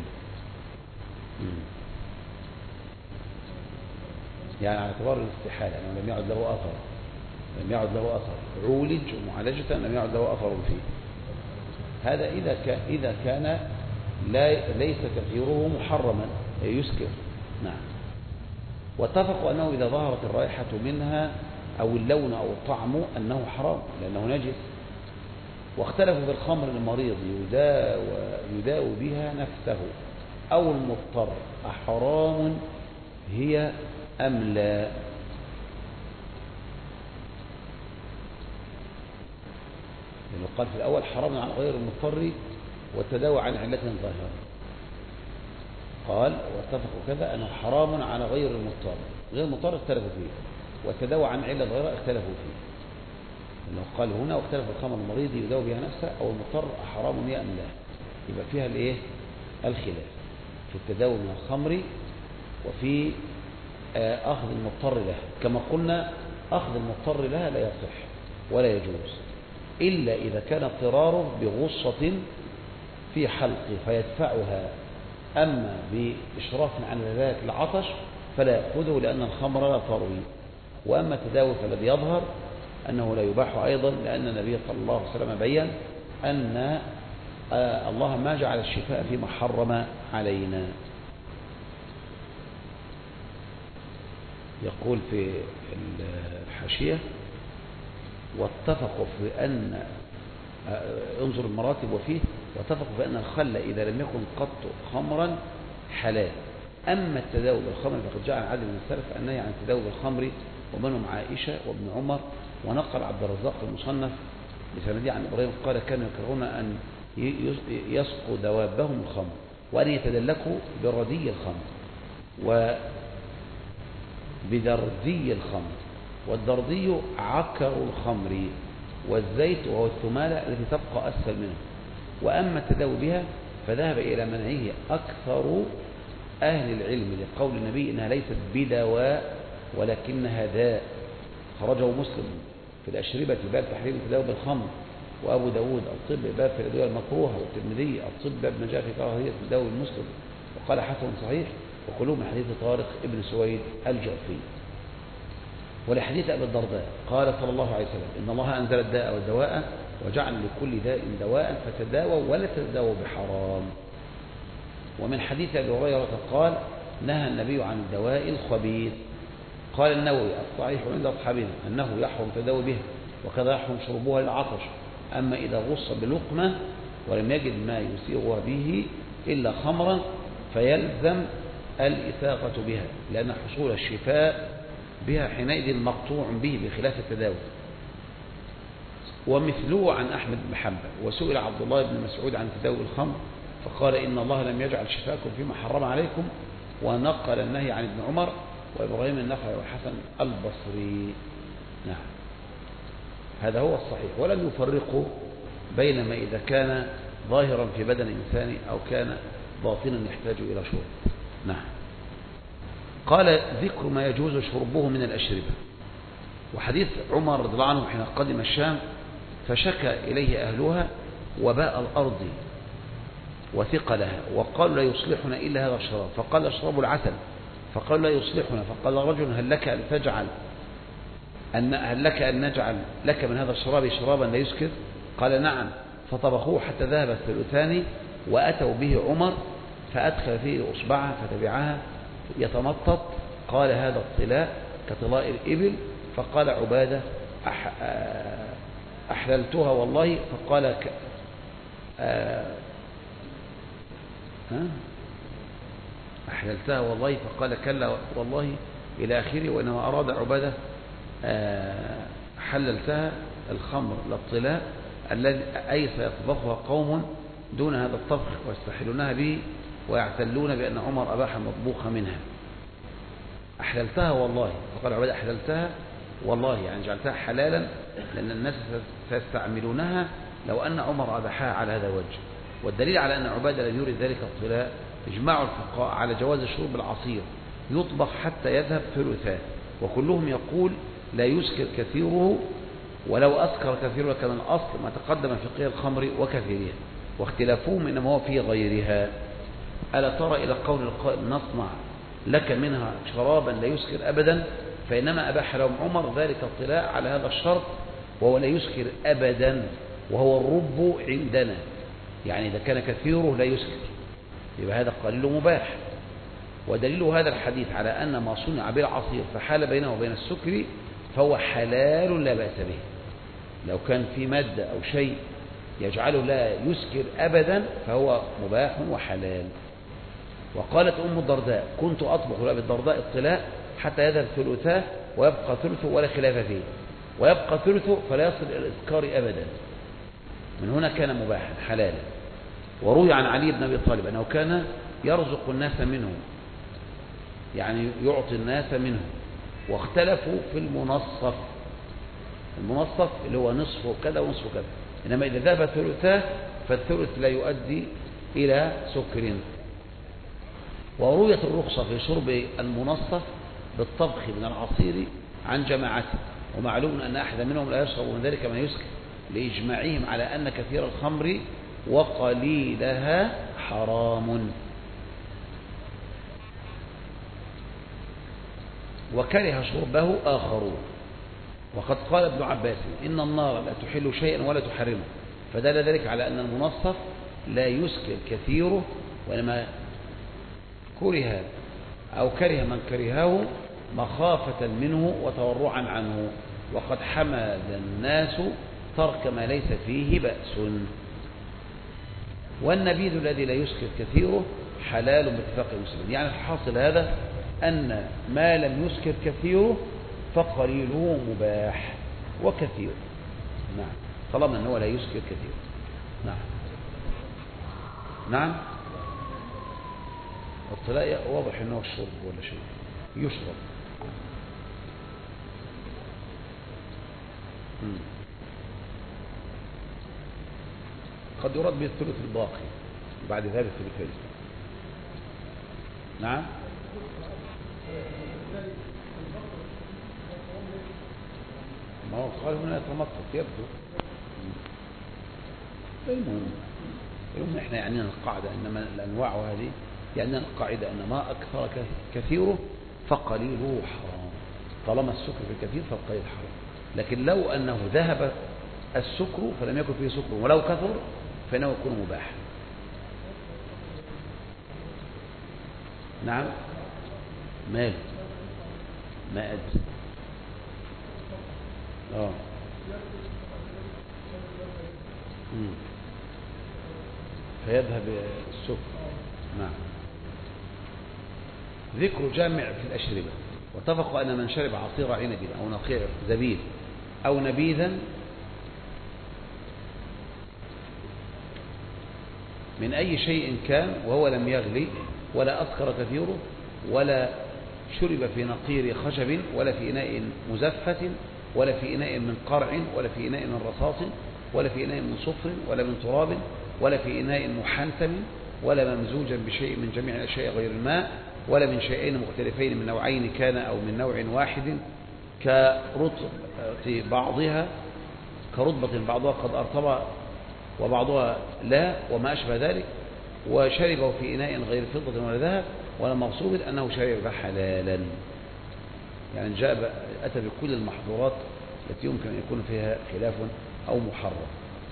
يعني على اعتبار الاستحالة أنه لم يعد له أثر لم يعد له أثر عولج ومعالجة لم يعد له أثر فيه. هذا إذا كان إذا كان لا ليس تغييره محرما يسكر. نعم. واتفقوا أنه إذا ظهرت الرائحة منها أو اللون أو الطعم أنه حرام لأنه نجس. واختلفوا في الخمر المريض يداوى, يداوى بها نفسه أو المضطر أحرام هي أم لا؟ لأنه قال في الأول حرام عن غير المضطر والتداوى عن علة ظاهرة، قال واتفقوا كذا أنه حرام على غير المضطر، غير المضطر اختلفوا فيه، والتداوى عن علة ظاهرة اختلفوا فيه، لأنه قال هنا واختلف الخمر المريض يداوي بها نفسه أو المضطر حرام هي أم لا، يبقى فيها الايه الخلاف في التداوي من الخمر وفي أخذ المضطر لها. كما قلنا أخذ المضطر لها لا يصح ولا يجوز إلا إذا كان اضطراره بغصة في حلق فيدفعها، أما بإشراف عن ذلك العطش فلا يأخذه لأن الخمر لا تروي. وأما التداوي فالذي يظهر أنه لا يباح أيضا، لأن النبي صلى الله عليه وسلم بيّن أن الله ما جعل الشفاء فيما حرم علينا. يقول في الحاشية واتفقوا في أن انظر المراتب وفيه واتفقوا في أن الخل إذا لم يكن قط خمرا حلال. أما التداوي بالخمر فقد جاء عن عدد من السلف النهي عن التداوي بالخمر ومنهم عائشة وابن عمر. ونقل عبد الرزاق المصنف بسنده عن إبراهيم قال كانوا يكرهون أن يسقوا دوابهم الخمر وأن يتدلكوا بردي الخمر وبدردي الخمر، والدردي عكر الخمر، والزيت وهو الثمالة التي تبقى أسفل منه. وأما التداوي بها فذهب إلى منعه أكثر أهل العلم لقول النبي إنها ليست بدواء ولكنها داء، خرجه مسلم في الأشربة باب تحريم التداوي بالخمر، وأبو داود الطب باب في الأدوية المكروهة، والترمذي الطب باب ما جاء في كراهية التداوي المسلم، وقال حسن صحيح، وكلهم من حديث طارق ابن سويد الجعفي. ولحديث أبي الدرداء قال صلى الله عليه وسلم إن الله أنزل الداء والدواء وجعل لكل داء دواء فتداووا ولا تتداووا بحرام. ومن حديث أبي هريرة قال نهى النبي عن الدواء الخبيث. قال النووي الصحيح عند أصحابنا أنه يحرم التداوي به وكذا يحرم شربها للعطش، أما إذا غص بلقمة ولم يجد ما يسيغها به إلا خمرا فيلزم الإساغة بها، لأن حصول الشفاء بها حينئذ مقطوع به بخلاف التداوي. ومثله عن أحمد بن حنبل. وسئل عبد الله بن مسعود عن تداوي الخمر فقال إن الله لم يجعل شفاءكم فيما حرم عليكم، ونقل النهي عن ابن عمر وإبراهيم النخعي والحسن البصري. نعم هذا هو الصحيح، ولم يفرقوا بين ما إذا كان ظاهرا في بدن إنسان أو كان باطنا يحتاج إلى شرب. نعم. قال ذكر ما يجوز شربه من الأشربة. وحديث عمر رضي الله عنه حين قدم الشام فشكى إليه أهلها وباء الأرض وثقلها وقالوا لا يصلحنا إلا هذا الشراب، فقال اشربوا العسل، فقالوا لا يصلحنا، فقال رجل هل لك أن تجعل أن هل لك أن نجعل لك من هذا الشراب شرابا لا يسكر؟ قال نعم، فطبخوه حتى ذهب الثلثان وأتوا به عمر فأدخل فيه أصبعها فتبعها يتمطط، قال هذا الطلاء كطلاء الإبل. فقال عبادة أح أحللتها والله، فقال ك... أحللتها والله، فقال كلا والله إلى آخره. وإنما أراد عبادة حللتها الخمر للطلاء الذي أي سيطبخها قوم دون هذا الطبخ ويستحلونها به ويعتلون بأن عمر أباح المطبوخ منها. أحللتها والله، فقال عبادة أحللتها والله يعني جعلتها حلالا لأن الناس سيستعملونها لو أن عمر أباحها على هذا الوجه. والدليل على أن عبادة لم يرد ذلك الطلاء إجماع الفقهاء على جواز شرب العصير يطبخ حتى يذهب ثلثاه، وكلهم يقول لا يسكر كثيره، ولو أسكر كثيره كان الأصل ما تقدم في قيل الخمر وكثيرها، واختلافهم إنما هو في غيرها. ألا ترى إلى قول القائل نصنع لك منها شرابا لا يسكر أبدا، فإنما أباح لهم عمر ذلك الطلاء على هذا الشرط وهو لا يسكر أبدا، وهو الرب عندنا، يعني إذا كان كثيره لا يسكر يبقى هذا قليل مباح. ودليل هذا الحديث على أن ما صنع بالعصير فحال بينه وبين السكر فهو حلال لا بأس به. لو كان في مادة أو شيء يجعله لا يسكر أبدا فهو مباح وحلال. وقالت أم الدرداء كنت أطبخ لأبي الدرداء الطلاء حتى يذهب ثلثاه ويبقى ثلثه ولا خلاف فيه، ويبقى ثلثه فلا يصل إلى الإسكار أبدا. من هنا كان مباحا حلالا. وروي عن علي بن أبي طالب أنه كان يرزق الناس منه، يعني يعطي الناس منه. واختلفوا في المنصف، المنصف اللي هو نصفه كذا ونصفه كذا، إنما إذا ذهب ثلثاه فالثلث لا يؤدي إلى سكر. ورويت الرخصة في شرب المنصف بالطبخ من العصير عن جماعته، ومعلوم أن أحد منهم لا يشرب من ذلك ما يسكر، لإجماعهم على أن كثير الخمر وقليلها حرام. وكره شربه آخرون. وقد قال ابن عباس إن النار لا تحل شيئا ولا تحرمه، فدل ذلك على أن المنصف لا يسكر كثيره، وإنما كره أو كره من كرهه مخافة منه وتورعا عنه. وقد حمد الناس ترك ما ليس فيه بأس. والنبيذ الذي لا يسكر كثيره حلال باتفاق المسلمين. يعني الحاصل هذا أن ما لم يسكر كثيره فقليله مباح وكثير، نعم، طالما أنه لا يسكر كثير. نعم نعم. الطلاق واضح أنه الشرب ولا شيء يشرب. مم. قد يراد به الثلث الباقي بعد ذلك الثلثين. نعم. ما هو قال هنا يتمطط يبدو. المهم المهم احنا يعني القاعدة انما الانواع هذه يعني القاعدة ان ما اكثر كثيره فقليله حرام. طالما السكر في الكثير فالقليل حرام. لكن لو انه ذهب السكر فلم يكن فيه سكر ولو كثر فإنه يكون مباح. نعم. مال ما أدري. اه امم فيذهب السكر. نعم. ذكر جامع في الأشربة. واتفقوا أن من شرب عصير عنب أو نقيع زبيب أو نبيذا من أي شيء كان وهو لم يغلي ولا أسكر كثيره ولا شرب في نقير خشب ولا في إناء مزفت ولا في إناء من قرع ولا في إناء من رصاص ولا في إناء من صفر ولا من تراب ولا في إناء محنتم ولا ممزوجا بشيء من جميع الأشياء غير الماء ولا من شيئين مختلفين من نوعين كان أو من نوع واحد كرطبة بعضها كرطبة بعضها قد أرطب وبعضها لا وما أشبه ذلك وشربه في إناء غير فضة ولا ذهب ولا مغصوب أنه شرب حلالا. يعني جاء أتى بكل المحظورات التي يمكن أن يكون فيها خلاف أو محرم.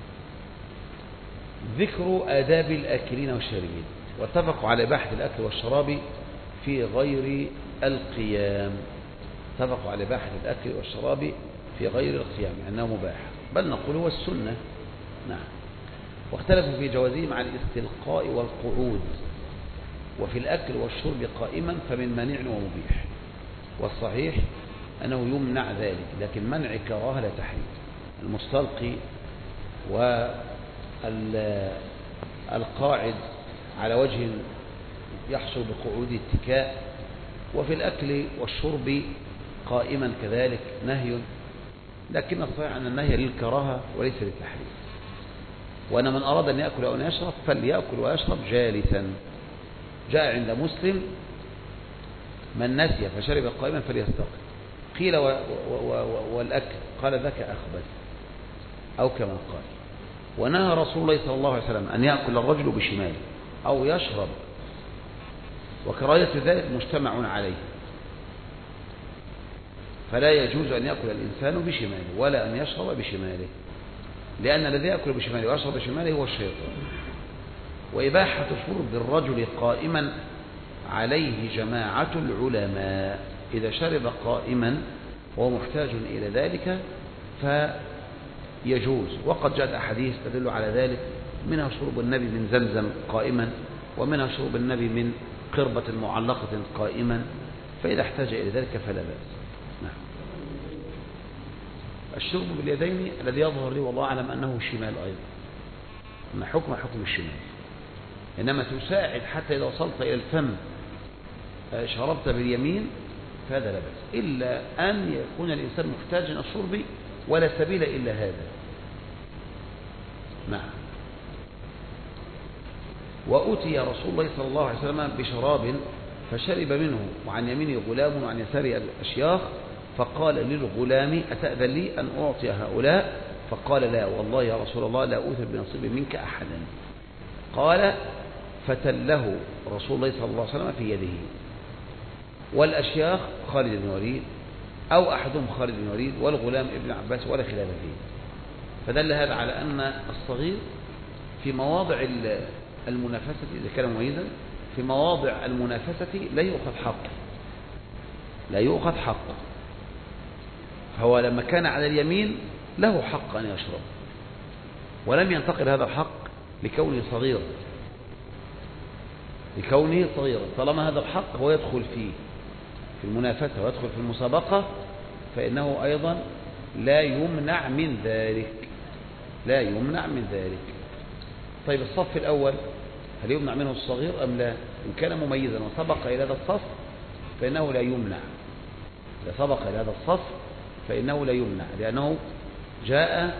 ذكر آداب الآكلين والشاربين. واتفقوا على إباحة الأكل والشراب في غير القيام. اتفقوا على إباحة الأكل والشراب في غير القيام أنه مباح، بل نقول هو السنة. نعم. واختلفوا في جوازه مع الاستلقاء والقعود. وفي الأكل والشرب قائما فمن مانع ومبيح. والصحيح أنه يمنع ذلك، لكن منع كراهة لا تحريم. المستلقي والقاعد على وجه يحصل بقعود اتكاء. وفي الأكل والشرب قائما كذلك نهي، لكن الصحيح أن النهي للكراهة وليس للتحريم. وأن من أراد أن يأكل أو أن يشرب فليأكل ويشرب جالسا. جاء عند مسلم من نسي فشرب قائما فليستقل. قيل و و و والأكل قال ذاك أخبث أو كما قال. ونهى رسول الله صلى الله عليه وسلم أن يأكل الرجل بشماله أو يشرب، وكراهية ذلك مجتمع عليه، فلا يجوز أن يأكل الإنسان بشماله ولا أن يشرب بشماله، لأن الذي يأكل بشماله ويشرب بشماله هو الشيطان. وإباحة شرب الرجل قائما عليه جماعة العلماء. إذا شرب قائما وهو محتاج إلى ذلك فيجوز. وقد جاءت أحاديث تدل على ذلك، منها شرب النبي من زمزم قائما، ومنها شرب النبي من قربة معلقة قائما، فإذا احتاج إلى ذلك فلا بأس. نعم. الشرب باليدين الذي يظهر لي والله أعلم أنه شمال أيضا، أن حكم حكم الشمال، إنما تساعد حتى إذا وصلت إلى الفم شربت باليمين فهذا لا بأس، إلا أن يكون الإنسان محتاج إلى الشرب ولا سبيل إلا هذا. نعم. وأتي رسول الله صلى الله عليه وسلم بشراب فشرب منه، وعن يمينه غلام وعن يساره الأشياخ، فقال للغلام أتأذن لي أن أعطي هؤلاء؟ فقال لا والله يا رسول الله لا أوثر بنصيب منك أحدا. قال فتله رسول الله صلى الله عليه وسلم في يده. والأشياخ خالد بن وليد أو أحدهم خالد بن وليد والغلام ابن عباس ولا خلاف فيه. فدل هذا على أن الصغير في مواضع المنافسة إذا كان مميزا في مواضع المنافسة لا يؤخذ حق لا يؤخذ حق فهو لما كان على اليمين له حق أن يشرب، ولم ينتقل هذا الحق لكونه صغيرا لكونه صغيرا طالما هذا الحق هو يدخل فيه في المنافسة ويدخل في المسابقة، فإنه أيضا لا يمنع من ذلك لا يمنع من ذلك. طيب الصف الأول هل يمنع منه الصغير أم لا؟ إن كان مميزا وسبق إلى هذا الصف فإنه لا يمنع، إذا سبق إلى هذا الصف فإنه لا يمنع، لأنه جاء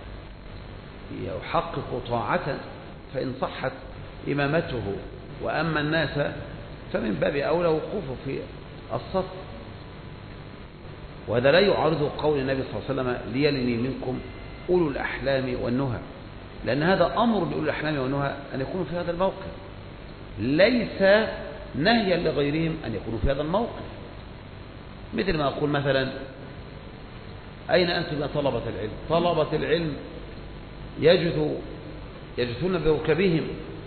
يحقق طاعة، فإن صحت إمامته وأما الناس فمن باب أولى وقوفه في الصف. وهذا لا يعارض قول النبي صلى الله عليه وسلم ليلني منكم أولو الأحلام والنهى، لأن هذا أمر لأولو الأحلام والنهى أن يكونوا في هذا الموقف، ليس نهيا لغيرهم أن يكونوا في هذا الموقف. مثل ما أقول مثلا أين أنتم يا طلبة العلم؟ طلبة العلم يجثوا يجثون بركبهم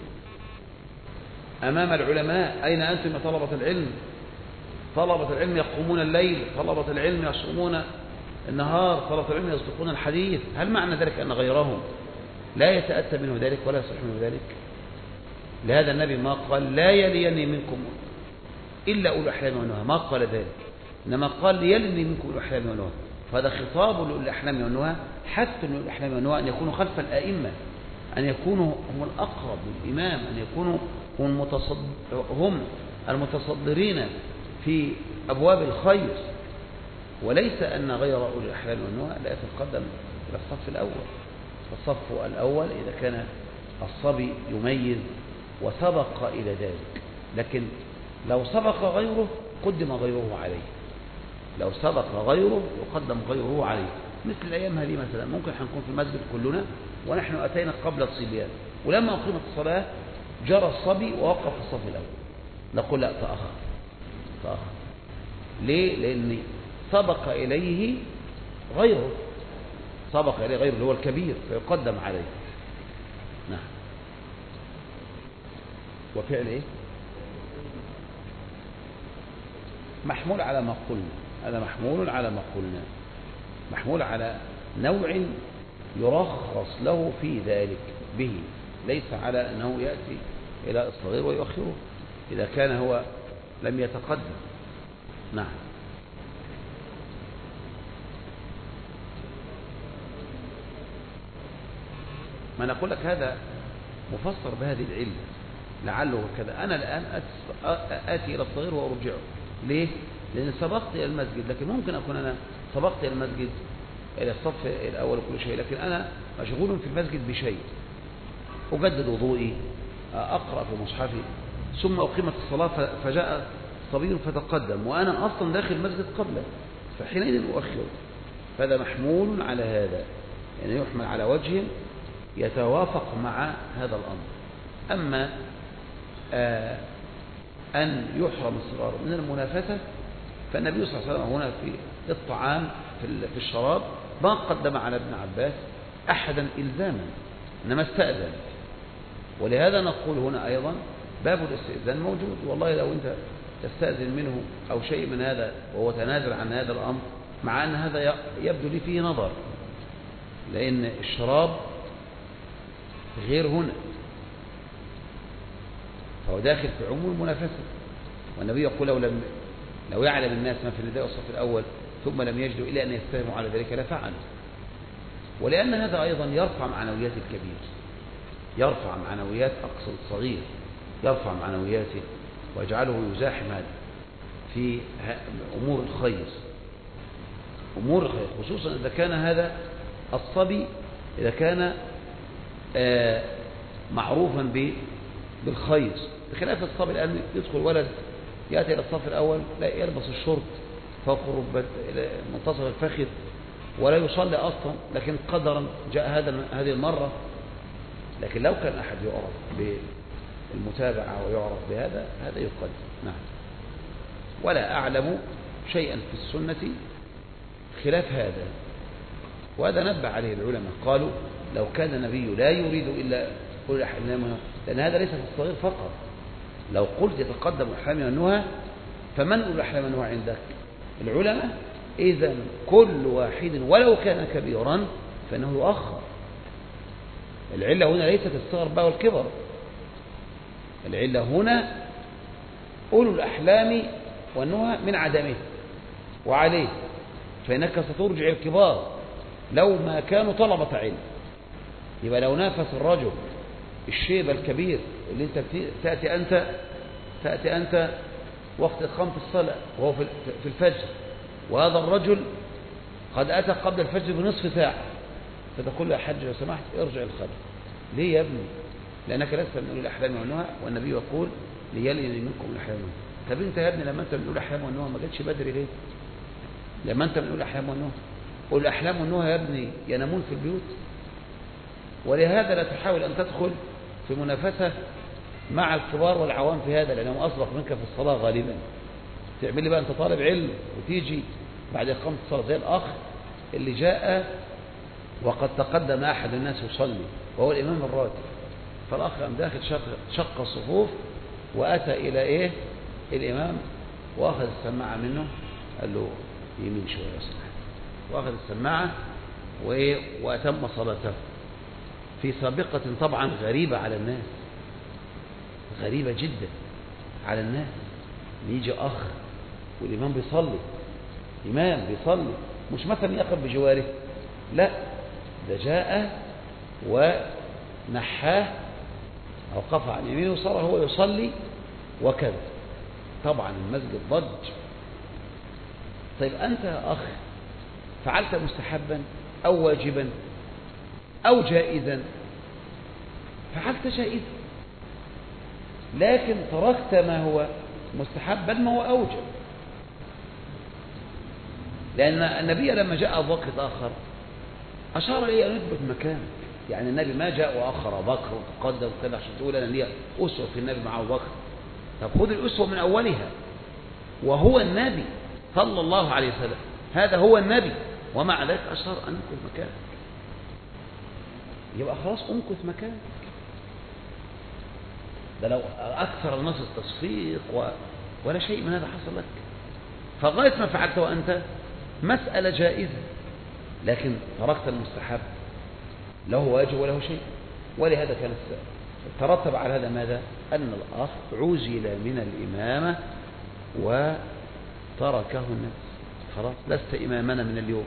أمام العلماء. أين أنتم يا طلبة العلم؟ طلبة العلم يقومون الليل، طلبة العلم يصومون النهار، طلبة العلم يصدقون الحديث. هل معنى ذلك أن غيرهم لا يتأتى منه ذلك ولا يصح منه ذلك؟ لهذا النبي ما قال لا يليني منكم إلا أولو الأحلام والنهى، ما قال ذلك، إنما قال ليلني منكم أولو الأحلام والنهى. فهذا خطاب لأولو الأحلام والنهى، حتى لأولو الأحلام والنهى أن يكونوا خلف الآئمة، أن يكونوا هم الأقرب للإمام، أن يكونوا هم المتصدر هم المتصدرين في أبواب الخير، وليس أن غير أولي الأحلام والنهى لا يتقدم إلى الصف الأول. الصف الأول إذا كان الصبي يميز وسبق إلى ذلك، لكن لو سبق غيره قدم غيره عليه، لو سبق غيره يقدم غيره عليه. مثل الأيام هذه مثلا ممكن حنكون في المسجد كلنا ونحن أتينا قبل الصبيان، ولما أقيمت الصلاة جرى الصبي ووقف في الصف الأول، نقول لا تأخر تأخر. ليه؟ لأن سبق إليه غيره سبق إليه غيره اللي هو الكبير فيقدم عليه. نعم. وفعل إيه؟ محمول على ما قلنا، هذا محمول على ما قلنا، محمول على نوع يرخص له في ذلك به، ليس على أنه يأتي إلى الصغير ويؤخره إذا كان هو لم يتقدم. نعم. ما نقول لك هذا مفسر بهذه العلة لعله كذا. أنا الآن آتي إلى الصغير وأرجعه. ليه؟ لأن سبقت إلى المسجد، لكن ممكن أكون أنا سبقت إلى المسجد إلى الصف الأول كل شيء، لكن أنا مشغول في المسجد بشيء، أجدد وضوئي، أقرأ في مصحفي، ثم أقيمت الصلاة فجاء صبي فتقدم وأنا أصلا داخل المسجد قبله، فحينئذ أؤخره. فهذا محمول على هذا، يعني يحمل على وجه يتوافق مع هذا الأمر. أما آه أن يحرم الصغار من المنافسة فالنبي صلى الله عليه وسلم هنا في الطعام في الشراب ما قدم على ابن عباس أحدا إلزاما، إنما استأذن. ولهذا نقول هنا أيضا باب الاستئذان موجود، والله لو أنت تستأذن منه أو شيء من هذا وهو تنازل عن هذا الأمر، مع أن هذا يبدو لي فيه نظر، لأن الشراب غير هنا فهو داخل في عموم المنافسة. والنبي يقول لو لم لو يعلم الناس ما في النداء والصف الأول ثم لم يجدوا إلا أن يستلموا على ذلك لفعلوا. ولأن هذا أيضا يرفع معنويات الكبير، يرفع معنويات أقصى الصغير، يرفع معنوياته ويجعله يزاحم هذا في أمور الخير، أمور الخير، خصوصا إذا كان هذا الصبي إذا كان معروفا بالخير، بخلاف الصبي الآن يدخل ولد يأتي إلى الصف الأول لا يلبس الشرط فوق ركبة منتصف الفخذ ولا يصلي أصلا، لكن قدرا جاء هذا هذه المرة. لكن لو كان أحد يعرف بالمتابعة ويعرف بهذا هذا يقدم. نعم. ولا أعلم شيئا في السنة خلاف هذا، وهذا نبه عليه العلماء، قالوا لو كان النبي لا يريد إلا أولي الأحلام، لأن هذا ليس في الصغير فقط. لو قلت يتقدم الأحلام والنهى فمن أولي الأحلام والنهى عندك؟ العلماء. إذا كل واحد ولو كان كبيرا فإنه يؤخر. العلة هنا ليست الصغر بقى والكبر، العلة هنا أولو الأحلام والنهى من عدمه وعليه، فإنك سترجع الكبار لو ما كانوا طلبة علم. يبقى لو نافس الرجل الشيب الكبير اللي انت تأتي أنت تأتي أنت وقت إقامة الصلاة وهو في الفجر، وهذا الرجل قد أتى قبل الفجر بنصف ساعة، فتقول له يا حج لو سمحت ارجع الخلف. ليه يا ابني؟ لأنك لست من أولي الأحلام والنهى، والنبي يقول ليلي منكم الأحلام والنهى. طب انت يا ابني لما انت من أولي الأحلام والنهى ما جاتش بدري ليه؟ لما انت من أولي الأحلام والنهى. أولي الأحلام والنهى يا ابني ينامون في البيوت، ولهذا لا تحاول أن تدخل في منافسة مع الكبار والعوام في هذا، لأنهم أسبق منك في الصلاة غالبا. تعمل لي بقى أنت طالب علم وتيجي بعد إقامة الصلاة زي الأخ اللي جاء وقد تقدم أحد الناس يصلي وهو الإمام الراتب، فالأخ قام داخل شق, شق الصفوف وأتى إلى إيه الإمام وأخذ السماعة منه، قال له يمين شوية يا سمحت، وأخذ السماعة وإيه وأتم صلاته في سابقة طبعا غريبة على الناس، غريبة جدا على الناس. يجي أخ والإمام بيصلي، إمام بيصلي مش مثلا يقف بجواره، لا ده جاء ونحاه أو قف عن يمينه وصار هو يصلي وكذا. طبعا المسجد ضج. طيب أنت يا أخ فعلت مستحبا أو واجبا أو جائزا؟ فعلت جائزا، لكن تركت ما هو مستحب بل ما هو أوجب. لأن النبي لما جاء أبو بكر تأخر أشار إليه أن يثبت مكانك. يعني النبي ما جاء وأخر أبو بكر وتقدم وكذا عشان تقول أنا لي أسوة في النبي مع أبو بكر. طب خذ الأسوة من أولها، وهو النبي صلى الله عليه وسلم، هذا هو النبي، ومع ذلك أشار أن يمكث مكانك. يبقى خلاص أمكث مكانك. ده لو أكثر الناس التصفيق و... ولا شيء من هذا حصل لك. فغاية ما فعلت وأنت مسألة جائزة، لكن تركت المستحب له واجب وله شيء. ولهذا كان ترتب على هذا ماذا؟ أن الأخ عزل من الإمامة وتركه الناس. خلاص لست إمامنا من اليوم.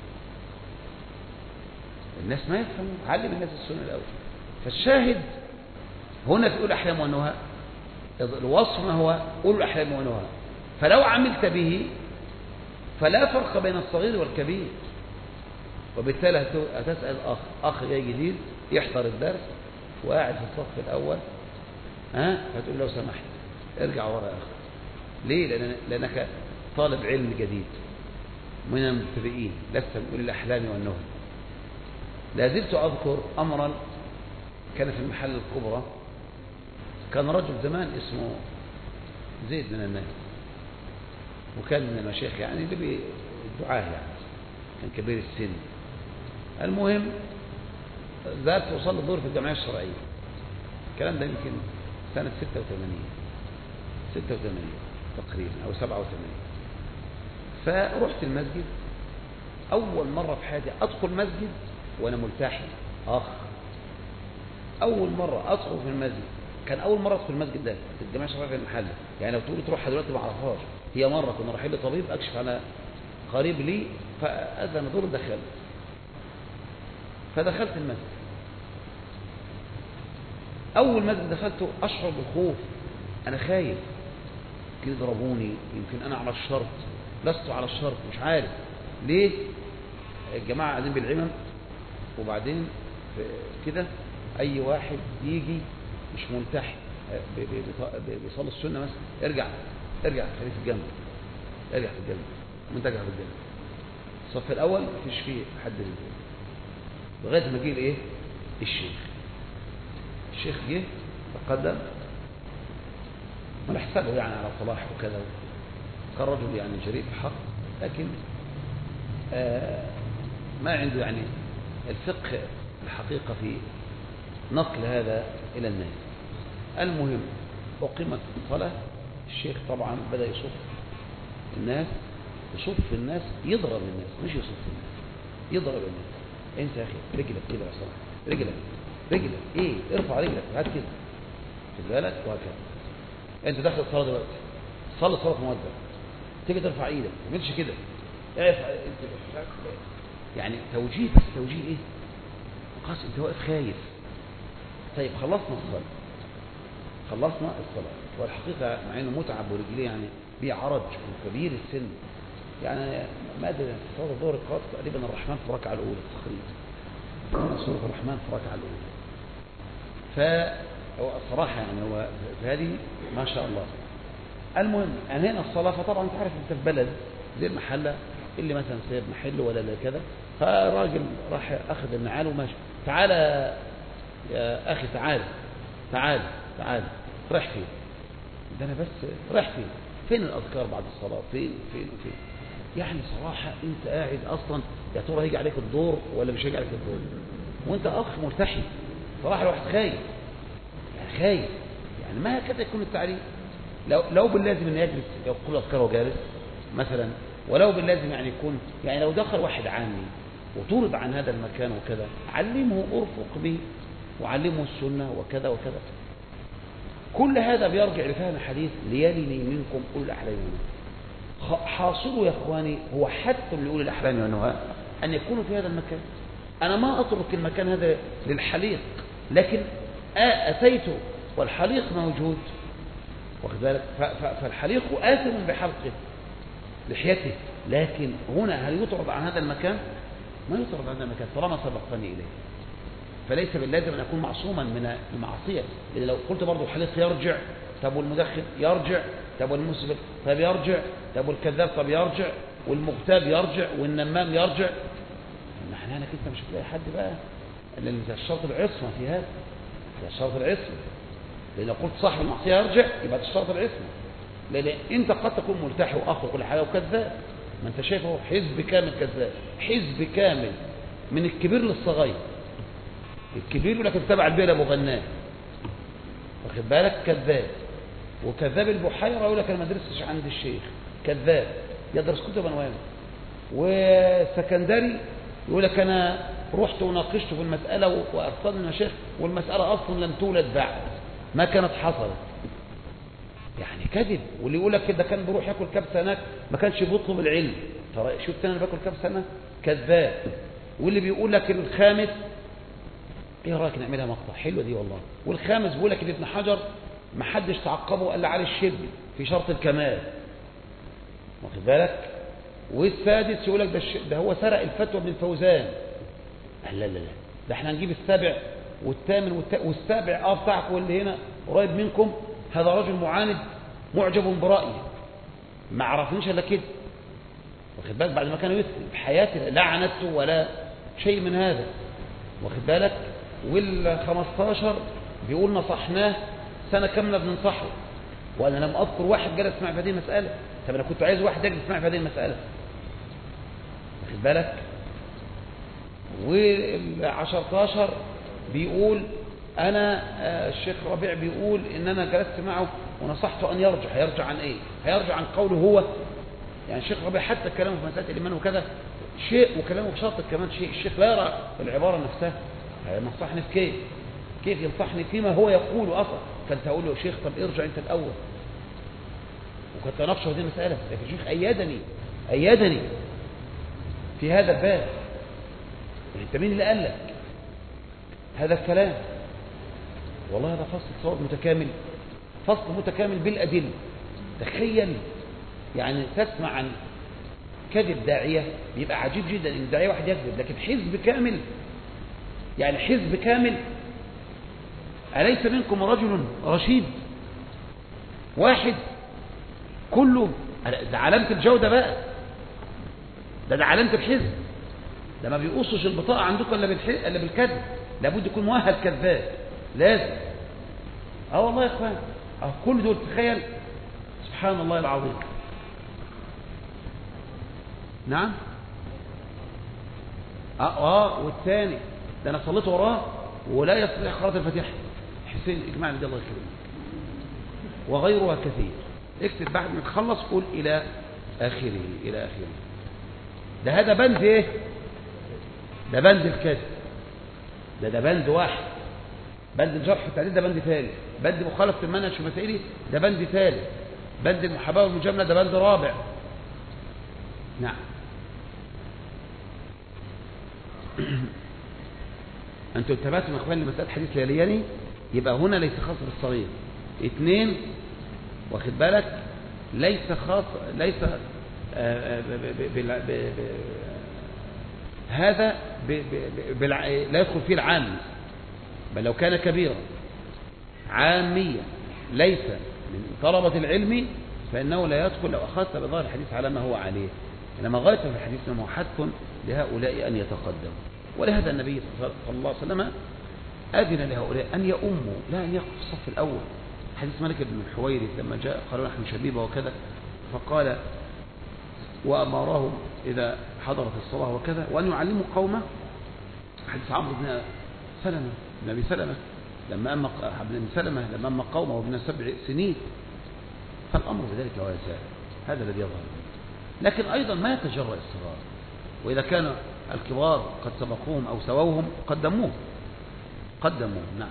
الناس ما يفهمون، علم الناس السنة الأول. فالشاهد هنا في أولي الأحلام والنهى الوصف ما هو أولي الأحلام والنهى، فلو عملت به فلا فرق بين الصغير والكبير. وبالتالي هتسأل أخ أخ جاي جديد يحضر الدرس وقاعد في الصف الأول، ها فتقول له سمحت ارجع ورا يا أخ. ليه؟ لأن لأنك طالب علم جديد من المبتدئين، لست من أولي الأحلام والنهى. لا زلت أذكر أمرا كان في المحل الكبرى. كان رجل زمان اسمه زيد من الناس، وكان من المشايخ يعني اللي بالدعاء يعني، كان كبير السن. المهم ذات وصل الظهر في الجمعية الشرعية، الكلام ده يمكن سنة ستة وثمانين ستة وثمانين تقريبا أو سبعة وثمانين. فرحت المسجد أول مرة في حياتي أدخل مسجد وأنا ملتحي. أخ أول مرة أدخل في المسجد كان اول مره ادخل المسجد ده في الجماعه الشرعيه في المحله، يعني لو تقول تروحها دلوقتي ما اعرفهاش. هي مره كنا رايحين لطبيب اكشف على قريب لي فاذن دور دخلت، فدخلت المسجد. اول مسجد دخلته اشعر بالخوف، انا خايف كده يضربوني، يمكن انا على الشرط، لست على الشرط، مش عارف ليه. الجماعه قاعدين بالعمم، وبعدين كده اي واحد يجي مش ملتحي بيصلي السنه مثلا، ارجع ارجع خليك في الجنب، ارجع في الجنب، وانت ارجع في الجنب. الصف الاول مفيش فيه حد رجال، لغايه ما جه الايه الشيخ. الشيخ جه تقدم، ما نحسبه يعني على صلاح وكذا، كان رجل يعني جريء بحق، لكن آه ما عنده يعني الفقه الحقيقة في نقل هذا إلى الناس. المهم أقيمت الصلاة، الشيخ طبعا بدأ يصف الناس، يصف الناس، يضرب الناس، مش يصف الناس، يضرب الناس. انت يا أخي رجلك كده يا صلاح، رجلك رجلك ايه، ارفع رجلك، هات كده، خد بالك، وهكذا. انت داخل الصلاة دلوقتي، صلي صلاة مودع، تيجي ترفع ايدك، ما تعملش كده، ارفع انت، يعني توجيه، بس توجيه ايه؟ خلاص انت واقف خايف. طيب خلصنا الصلاة، خلصنا الصلاة، والحقيقة مع انه متعب ورجليه يعني بيعرج وكبير السن، يعني ما ادري في صلاة الظهر قرأت تقريبا الرحمن في الركعة الأولى تقريبا، سورة الرحمن في الركعة الأولى. فالصراحة يعني هو في هذه ما شاء الله. المهم انهينا الصلاة، فطبعا انت عارف انت في بلد زي المحلة اللي مثلا سايب محل ولا لا كذا، فراجل راح اخذ النعال وماشي، تعالى يا اخي تعالى تعالى تعالى، رايح فين؟ ده انا بس رايح فين؟ فين الاذكار بعد الصلاه؟ فين فين فين؟ يعني صراحه انت قاعد اصلا يا ترى هيجي عليك الدور ولا مش هيجي عليك الدور؟ وانت اخ ملتحي، صراحه الواحد خايف، يعني خايف، يعني ما هكذا يكون التعليم. لو لو باللازم ان يجلس يقول اذكاره جالس مثلا، ولو باللازم يعني يكون، يعني لو دخل واحد عامي وطرد عن هذا المكان وكذا، علمه ارفق به وعلمه السنة وكذا وكذا. كل هذا بيرجع لفهم حديث ليلني منكم أولي الأحلام والنهى. حاصله يا إخواني هو حتى لأولي الأحلام والنهى أن يكونوا في هذا المكان. أنا ما أترك المكان هذا للحليق، لكن أتيت والحليق موجود، واخد بالك، فالحليق آثم بحلقه لحيته، لكن هنا هل يطرد عن هذا المكان؟ ما يطرد عن هذا المكان طالما سبقتني إليه. فليس باللازم أن أكون معصوما من المعصية، لأن لو قلت برضو الحليق يرجع، طب والمدخن يرجع، طب والمسبل طب يرجع، طب والكذاب طب يرجع، والمغتاب يرجع، والنمام يرجع. نحن أنا كنت مش هتلاقي حد بقى، لأن ده الشرط العصمة في هذا، ده الشرط العصمة. لأن لو قلت صاحب المعصية يرجع يبقى ده الشرط العصمة، لأن أنت قد تكون ملتحي وأخ وكل حاجة وكذاب، ما أنت شايفه حزب كامل كذاب، حزب كامل من الكبير للصغير. الكبير يقول لك تبع البيئة ابو غنام، واخد بالك، كذاب. وكذاب البحيرة يقول لك انا ما درستش عند الشيخ، كذاب، يدرس كتب انوام. وسكندري يقول لك انا رحت وناقشته في المسألة وارصدنا المشايخ والمسألة اصلا لم تولد بعد، ما كانت حصلت، يعني كذب. واللي يقول لك ده كان بيروح ياكل كبسة هناك ما كانش بيطلب العلم، ترى شفت انا باكل كبسة هنا، كذاب. واللي بيقول لك الخامس، ايه رايك نعملها مقطع حلوه دي والله. والخامس بيقول لك ابن حجر ما حدش تعقبه الا علي الشربي في شرط الكمال، واخد بالك. والسادس يقول لك ده, ده هو سرق الفتوى من فوزان. لا لا لا، ده احنا هنجيب السابع والثامن والت... والسابع اه بتاعكم واللي هنا قريب منكم، هذا رجل معاند معجب برأيه، ما عرفنيش الا كده، واخد بالك، بعد ما كانوا يثني في حياتي لا عنته ولا شيء من هذا، واخد بالك. والخمستاشر بيقول نصحناه سنة كاملة بننصحه، وأنا لم أذكر واحد جلس معي في هذه المسألة. طب أنا كنت عايز واحد يجلس معي في هذه المسألة، واخد بالك. والعشرتاشر بيقول أنا الشيخ ربيع بيقول إن أنا جلست معه ونصحته أن يرجع. هيرجع عن إيه؟ هيرجع عن قوله هو، يعني الشيخ ربيع حتى كلامه في مسألة الإيمان وكذا شيء، وكلامه في شرط كمان شيء. الشيخ لا يرى العبارة نفسها، نصحني في كيف كيف ينصحني فيما هو يقول أصلا؟ كنت أقول له يا شيخ طب ارجع أنت الأول، وكنت أناقشه هذه المسألة، لكن الشيخ أيدني أيدني في هذا الباب. أنت مين اللي قال لك هذا الكلام؟ والله هذا فصل صواب متكامل، فصل متكامل بالأدلة. تخيل يعني تسمع عن كذب داعية، بيبقى عجيب جدا ان داعية واحد يكذب، لكن حزب كامل، يعني حزب كامل. أليس منكم رجل رشيد واحد كله؟ ده علامة الجودة بقى، ده ده علامة الحزب. ده ما بيقصش البطاقة عندكم الا الا بالكذب، لابد يكون مؤهل كذاب، لازم. اه والله يا اخوان، اه كل دول تخيل، سبحان الله العظيم. نعم. اه اه والثاني ده انا صليت وراه ولا يستطيع قراءة الفاتحة، حسين اجماع لدي الله يكرمه، وغيرها كثير. اكتب بعد ما تخلص قول الى اخره الى اخره. ده هذا بند ايه؟ ده بند الكذب، ده ده بند واحد. بند الجرح والتعديل ده بند ثالث، بند مخالفة المنهج في مسائله ده بند ثالث، بند المحاباة والمجاملة ده بند رابع. نعم. أنتم انتبهتم يا أخوان لمسألة حديث ليالياني؟ يبقى هنا ليس خاص بالصغير. اثنين، واخد بالك، ليس خاص، ليس آآ بال هذا لا يدخل فيه العام، بل لو كان كبيرا عاميا ليس من طلبة العلم فإنه لا يدخل لو أخذت بظاهر الحديث على ما هو عليه، إنما غاية في الحديث أنه حث لهؤلاء أن يتقدموا. ولهذا النبي صلى الله عليه وسلم أذن لهؤلاء أن يؤموا لا أن يقفوا في الصف الأول. حديث مالك بن الحويرث لما جاء قالوا نحن شبيبة وكذا، فقال وأمرهم إذا حضرت الصلاة وكذا وأن يعلموا قومه. حديث عمرو بن سلمة بن أبي سلمة لما أما ابن سلمة لما أما قومه وابن سبع سنين، فالأمر بذلك لا يزال، هذا الذي يظهر. لكن أيضا ما يتجرأ الصغار، وإذا كان الكبار قد سبقوهم أو سووهم قدموه قدموه نعم.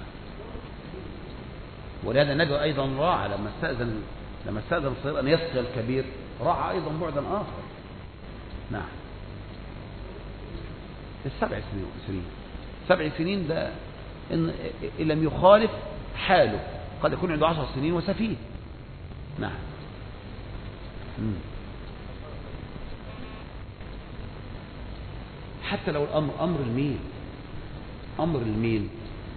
ولهذا النبي أيضا راعى لما استأذن لما استأذن الصغير أن يسقي الكبير، راعى أيضا بعدا آخر. نعم. السبع سنين سنين سبع سنين ده إن لم يخالف حاله قد يكون عنده عشر سنين وسفيه. نعم. مم. حتى لو الأمر أمر الميل أمر الميل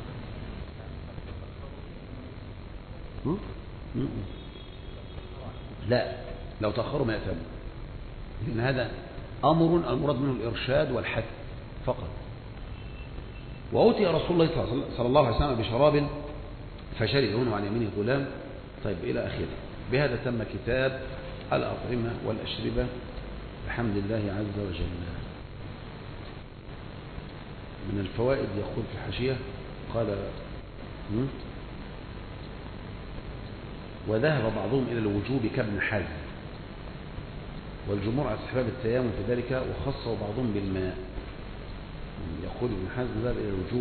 لا، لو تأخروا ما يأتموا، لأن هذا أمر المراد منه الإرشاد والحث فقط. وأوتي رسول الله صلى الله عليه وسلم بشراب فشرب هنا عن يمينه غلام. طيب إلى آخره. بهذا تم كتاب الأطعمة والأشربة بحمد الله عز وجل. من الفوائد يقول في الحاشية قال وذهب بعضهم إلى الوجوب كابن حزم، والجمهور على استحباب التيامن في ذلك، وخصوا بعضهم بالماء. يقول ابن حزم ذهب إلى الوجوب.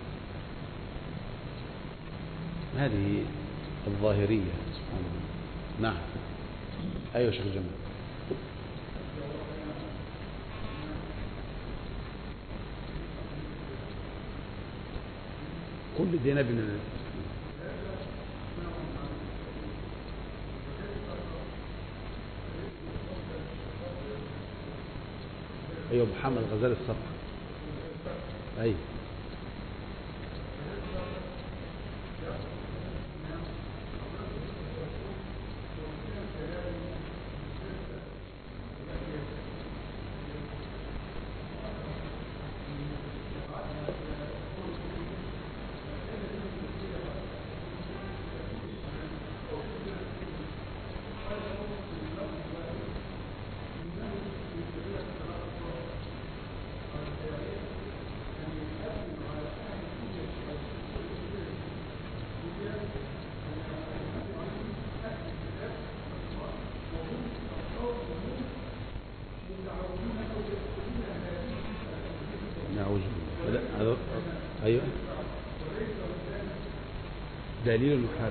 هذه الظاهرية سبحان الله. نعم. أيوة شيخ جمال. كل دينا بن أيوة محمد غزال الصبح. أيوة أيوة دليل محاب.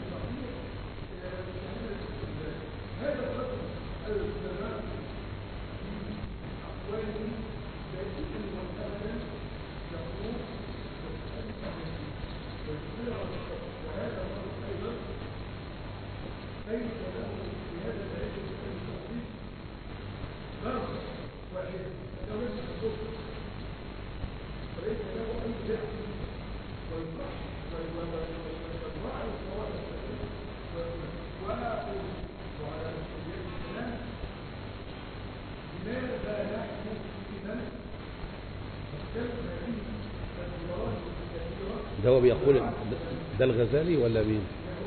ده هو بيقول ده الغزالي ولا مين؟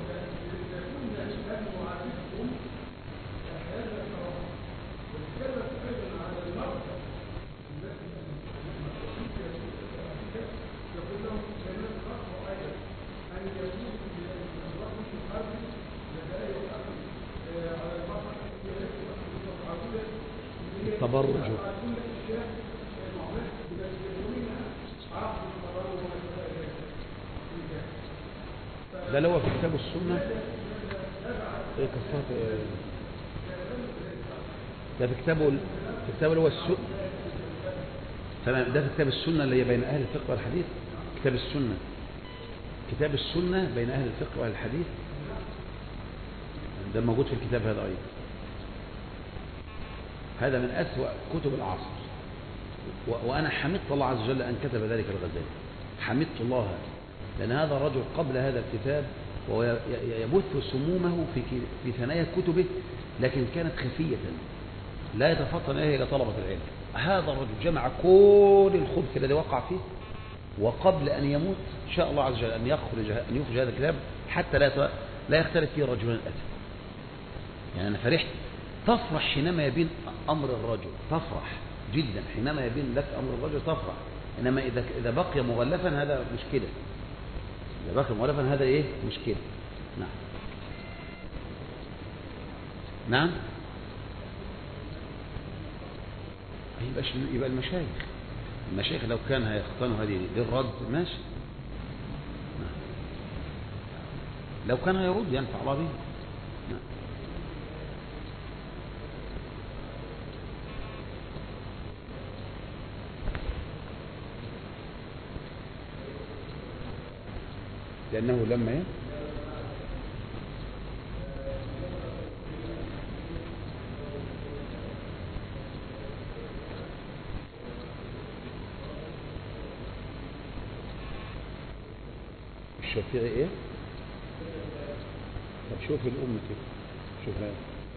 التبرج. ده اللي هو في كتاب السنة. ايه قصته؟ ده في كتابه في كتابه اللي هو السنة. تمام. ده في كتاب السنة اللي هي بين أهل الفقه والحديث. كتاب السنة كتاب السنة بين أهل الفقه وأهل الحديث. ده موجود في الكتاب هذا أيضا. هذا من أسوأ كتب العصر، وأنا حمدت الله عز وجل أن كتب ذلك الغزالي. حمدت الله، لأن هذا الرجل قبل هذا الكتاب ويبث سمومه في في ثنايا كتبه، لكن كانت خفية لا يتفطن إليها إلى طلبة العلم. هذا الرجل جمع كل الخبث الذي وقع فيه، وقبل أن يموت شاء الله عز وجل أن يخرج أن يخرج هذا الكتاب حتى لا لا يختلف فيه رجلان أتى. يعني أنا فرحت. تفرح حينما يبين أمر الرجل، تفرح جدا حينما يبين لك أمر الرجل، تفرح. إنما إذا إذا بقي مغلفا هذا مشكلة. إذا بقي مغلفا هذا إيه؟ مشكلة. نعم. نعم. يبقى يبقى المشايخ المشايخ لو كان هيختنوا هذه للرد ماشي. نعم. لو كان هيرد ينفع الله به. نعم. لأنه لما ايه؟ الشافعي ايه؟ طب شوف الأم كده، شوف هذا.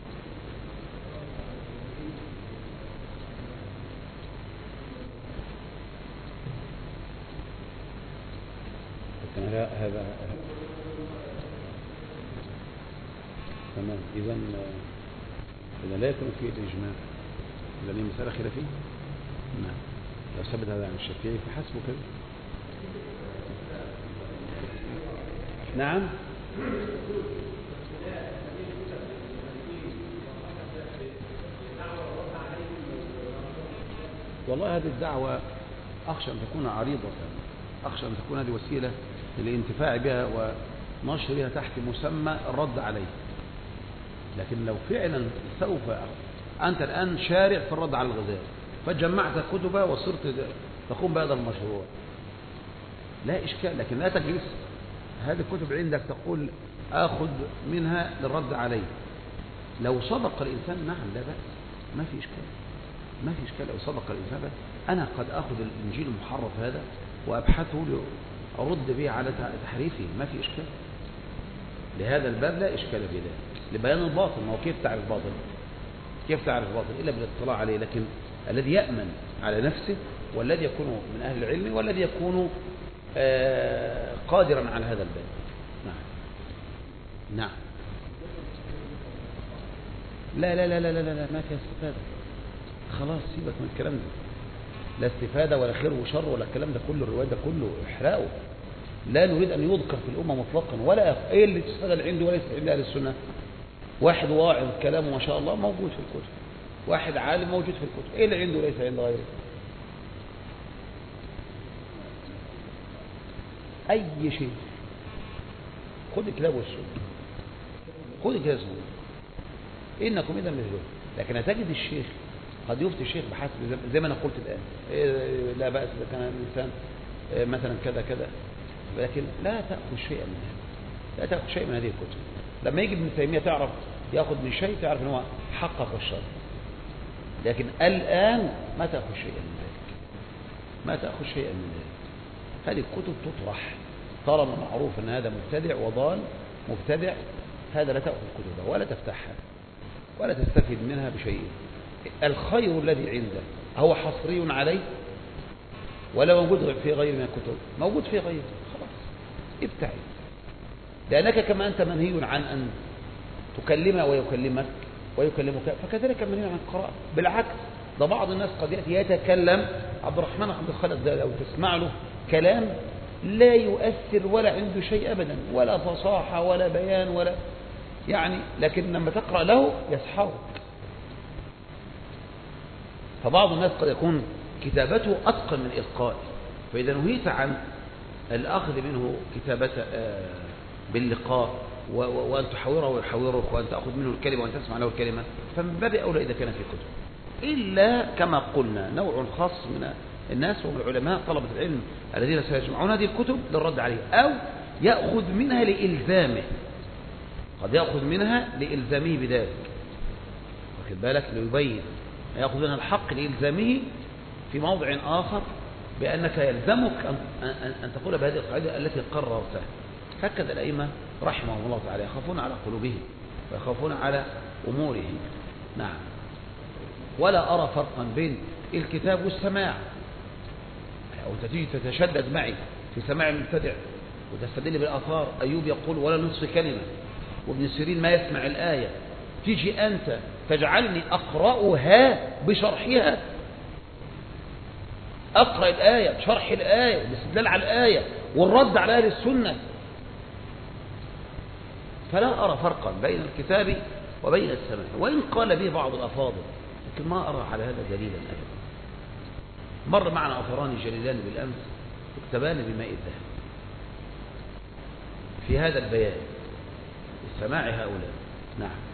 هذا هذا تمام. إذا إذا لا يكون فيه الإجماع، إذا هي مسألة خلافية. نعم. لو ثبت هذا عن الشافعي فحسبه كذا. نعم. والله هذه الدعوة أخشى أن تكون عريضة، أخشى أن تكون هذه وسيلة للانتفاع بها ونشرها تحت مسمى الرد عليه. لكن لو فعلا سوف أنت الآن شارع في الرد على الغزالي، فجمعت كتبه وصرت تقوم بهذا المشروع، لا إشكال. لكن لا تجلس هذه الكتب عندك تقول آخذ منها للرد عليه. لو صدق الإنسان نعم لا بأس، ما في إشكال، ما في إشكال. لو صدق الإنسان بأس. أنا قد أخذ الإنجيل المحرف هذا وأبحثه أرد به على تحريفه، ما في إشكال. لهذا الباب لا إشكال في ذلك، لبيان الباطل. ما هو كيف تعرف باطل؟ كيف تعرف باطل إلا بالاطلاع عليه. لكن الذي يأمن على نفسه، والذي يكون من أهل العلم، والذي يكون آه قادرا على هذا الباب. نعم. نعم. لا لا لا لا لا, لا ما فيها استفادة. خلاص سيبك من الكلام ده. لا استفادة ولا خير وشر ولا الكلام ده كله. الرواية ده كله احرقه. لا نريد أن يذكر في الأمة مطلقا، ولا ايه اللي تشتغل عنده ولا يستعد أهل السنة. واحد واعظ كلامه ما شاء الله موجود في الكتب، واحد عالم موجود في الكتب، ايه اللي عنده ليس عند غيره. أي شيء خد الكتاب والسنة، خد الكتاب والسنة، إنكم إذا مثله. لكن هتجد الشيخ قد يفتي الشيخ بحسب زي ما أنا قلت الآن، إيه لا بأس إذا كان الإنسان إيه مثلا كذا كذا، لكن لا تأخذ شيئا من هذا، لا تأخذ شيئا من هذه الكتب. لما يجي ابن تيمية تعرف يأخذ من شيء، تعرف أنه حقق الشر. لكن الآن ما تأخذ شيئا من ذلك، ما تأخذ شيئا من ذلك. هذه الكتب تطرح طالما معروف أن هذا مبتدع وضال مبتدع، هذا لا تأخذ كتبه ولا تفتحها ولا تستفيد منها بشيء. الخير الذي عنده هو حصري عليه ولا موجود في غير من الكتب؟ موجود في غيره، خلاص ابتعد، لأنك كما أنت منهي عن أن تكلمه ويكلمك ويكلمك، فكذلك منهي عن القراءة. بالعكس، ده بعض الناس قد يأتي يتكلم، عبد الرحمن عبد الخالق ده لو تسمع له كلام لا يؤثر ولا عنده شيء أبدا، ولا فصاحة ولا بيان ولا يعني، لكن لما تقرأ له يسحرك. فبعض الناس قد يكون كتابته أتقن من إلقائه، فإذا نهيت عن الأخذ منه كتابة باللقاء وأن تحاوره ويحاورك وأن تأخذ منه الكلمة وأن تسمع له الكلمة، فمن باب أولى إذا كان في كتب، إلا كما قلنا نوع خاص من الناس ومن العلماء طلبة العلم الذين سيجمعون هذه الكتب للرد عليه، أو يأخذ منها لإلزامه، قد يأخذ منها لإلزامه بذلك، واخد بالك، ليبين يأخذ منها الحق لإلزامه في موضع آخر بأنك يلزمك أن, أن, أن تقول بهذه القاعدة التي قررتها. هكذا الأئمة رحمهم الله تعالى يخافون على قلوبهم ويخافون على أمورهم. نعم. ولا أرى فرقا بين الكتاب والسماع، أو تجي تتشدد معي في سماع المبتدع وتستدل بالآثار. أيوب يقول ولا نصف كلمة، وابن سيرين ما يسمع الآية، تيجي أنت تجعلني أقرأها بشرحها، أقرأ الآية بشرح الآية باستدلال على الآية والرد على أهل السنة. فلا أرى فرقا بين الكتاب وبين السماع، وإن قال به بعض الأفاضل، لكن ما أرى على هذا دليلا أبدا. مر معنا أثران جليلان بالأمس يكتبان بماء الذهب في هذا البيان، سماع هؤلاء. نعم.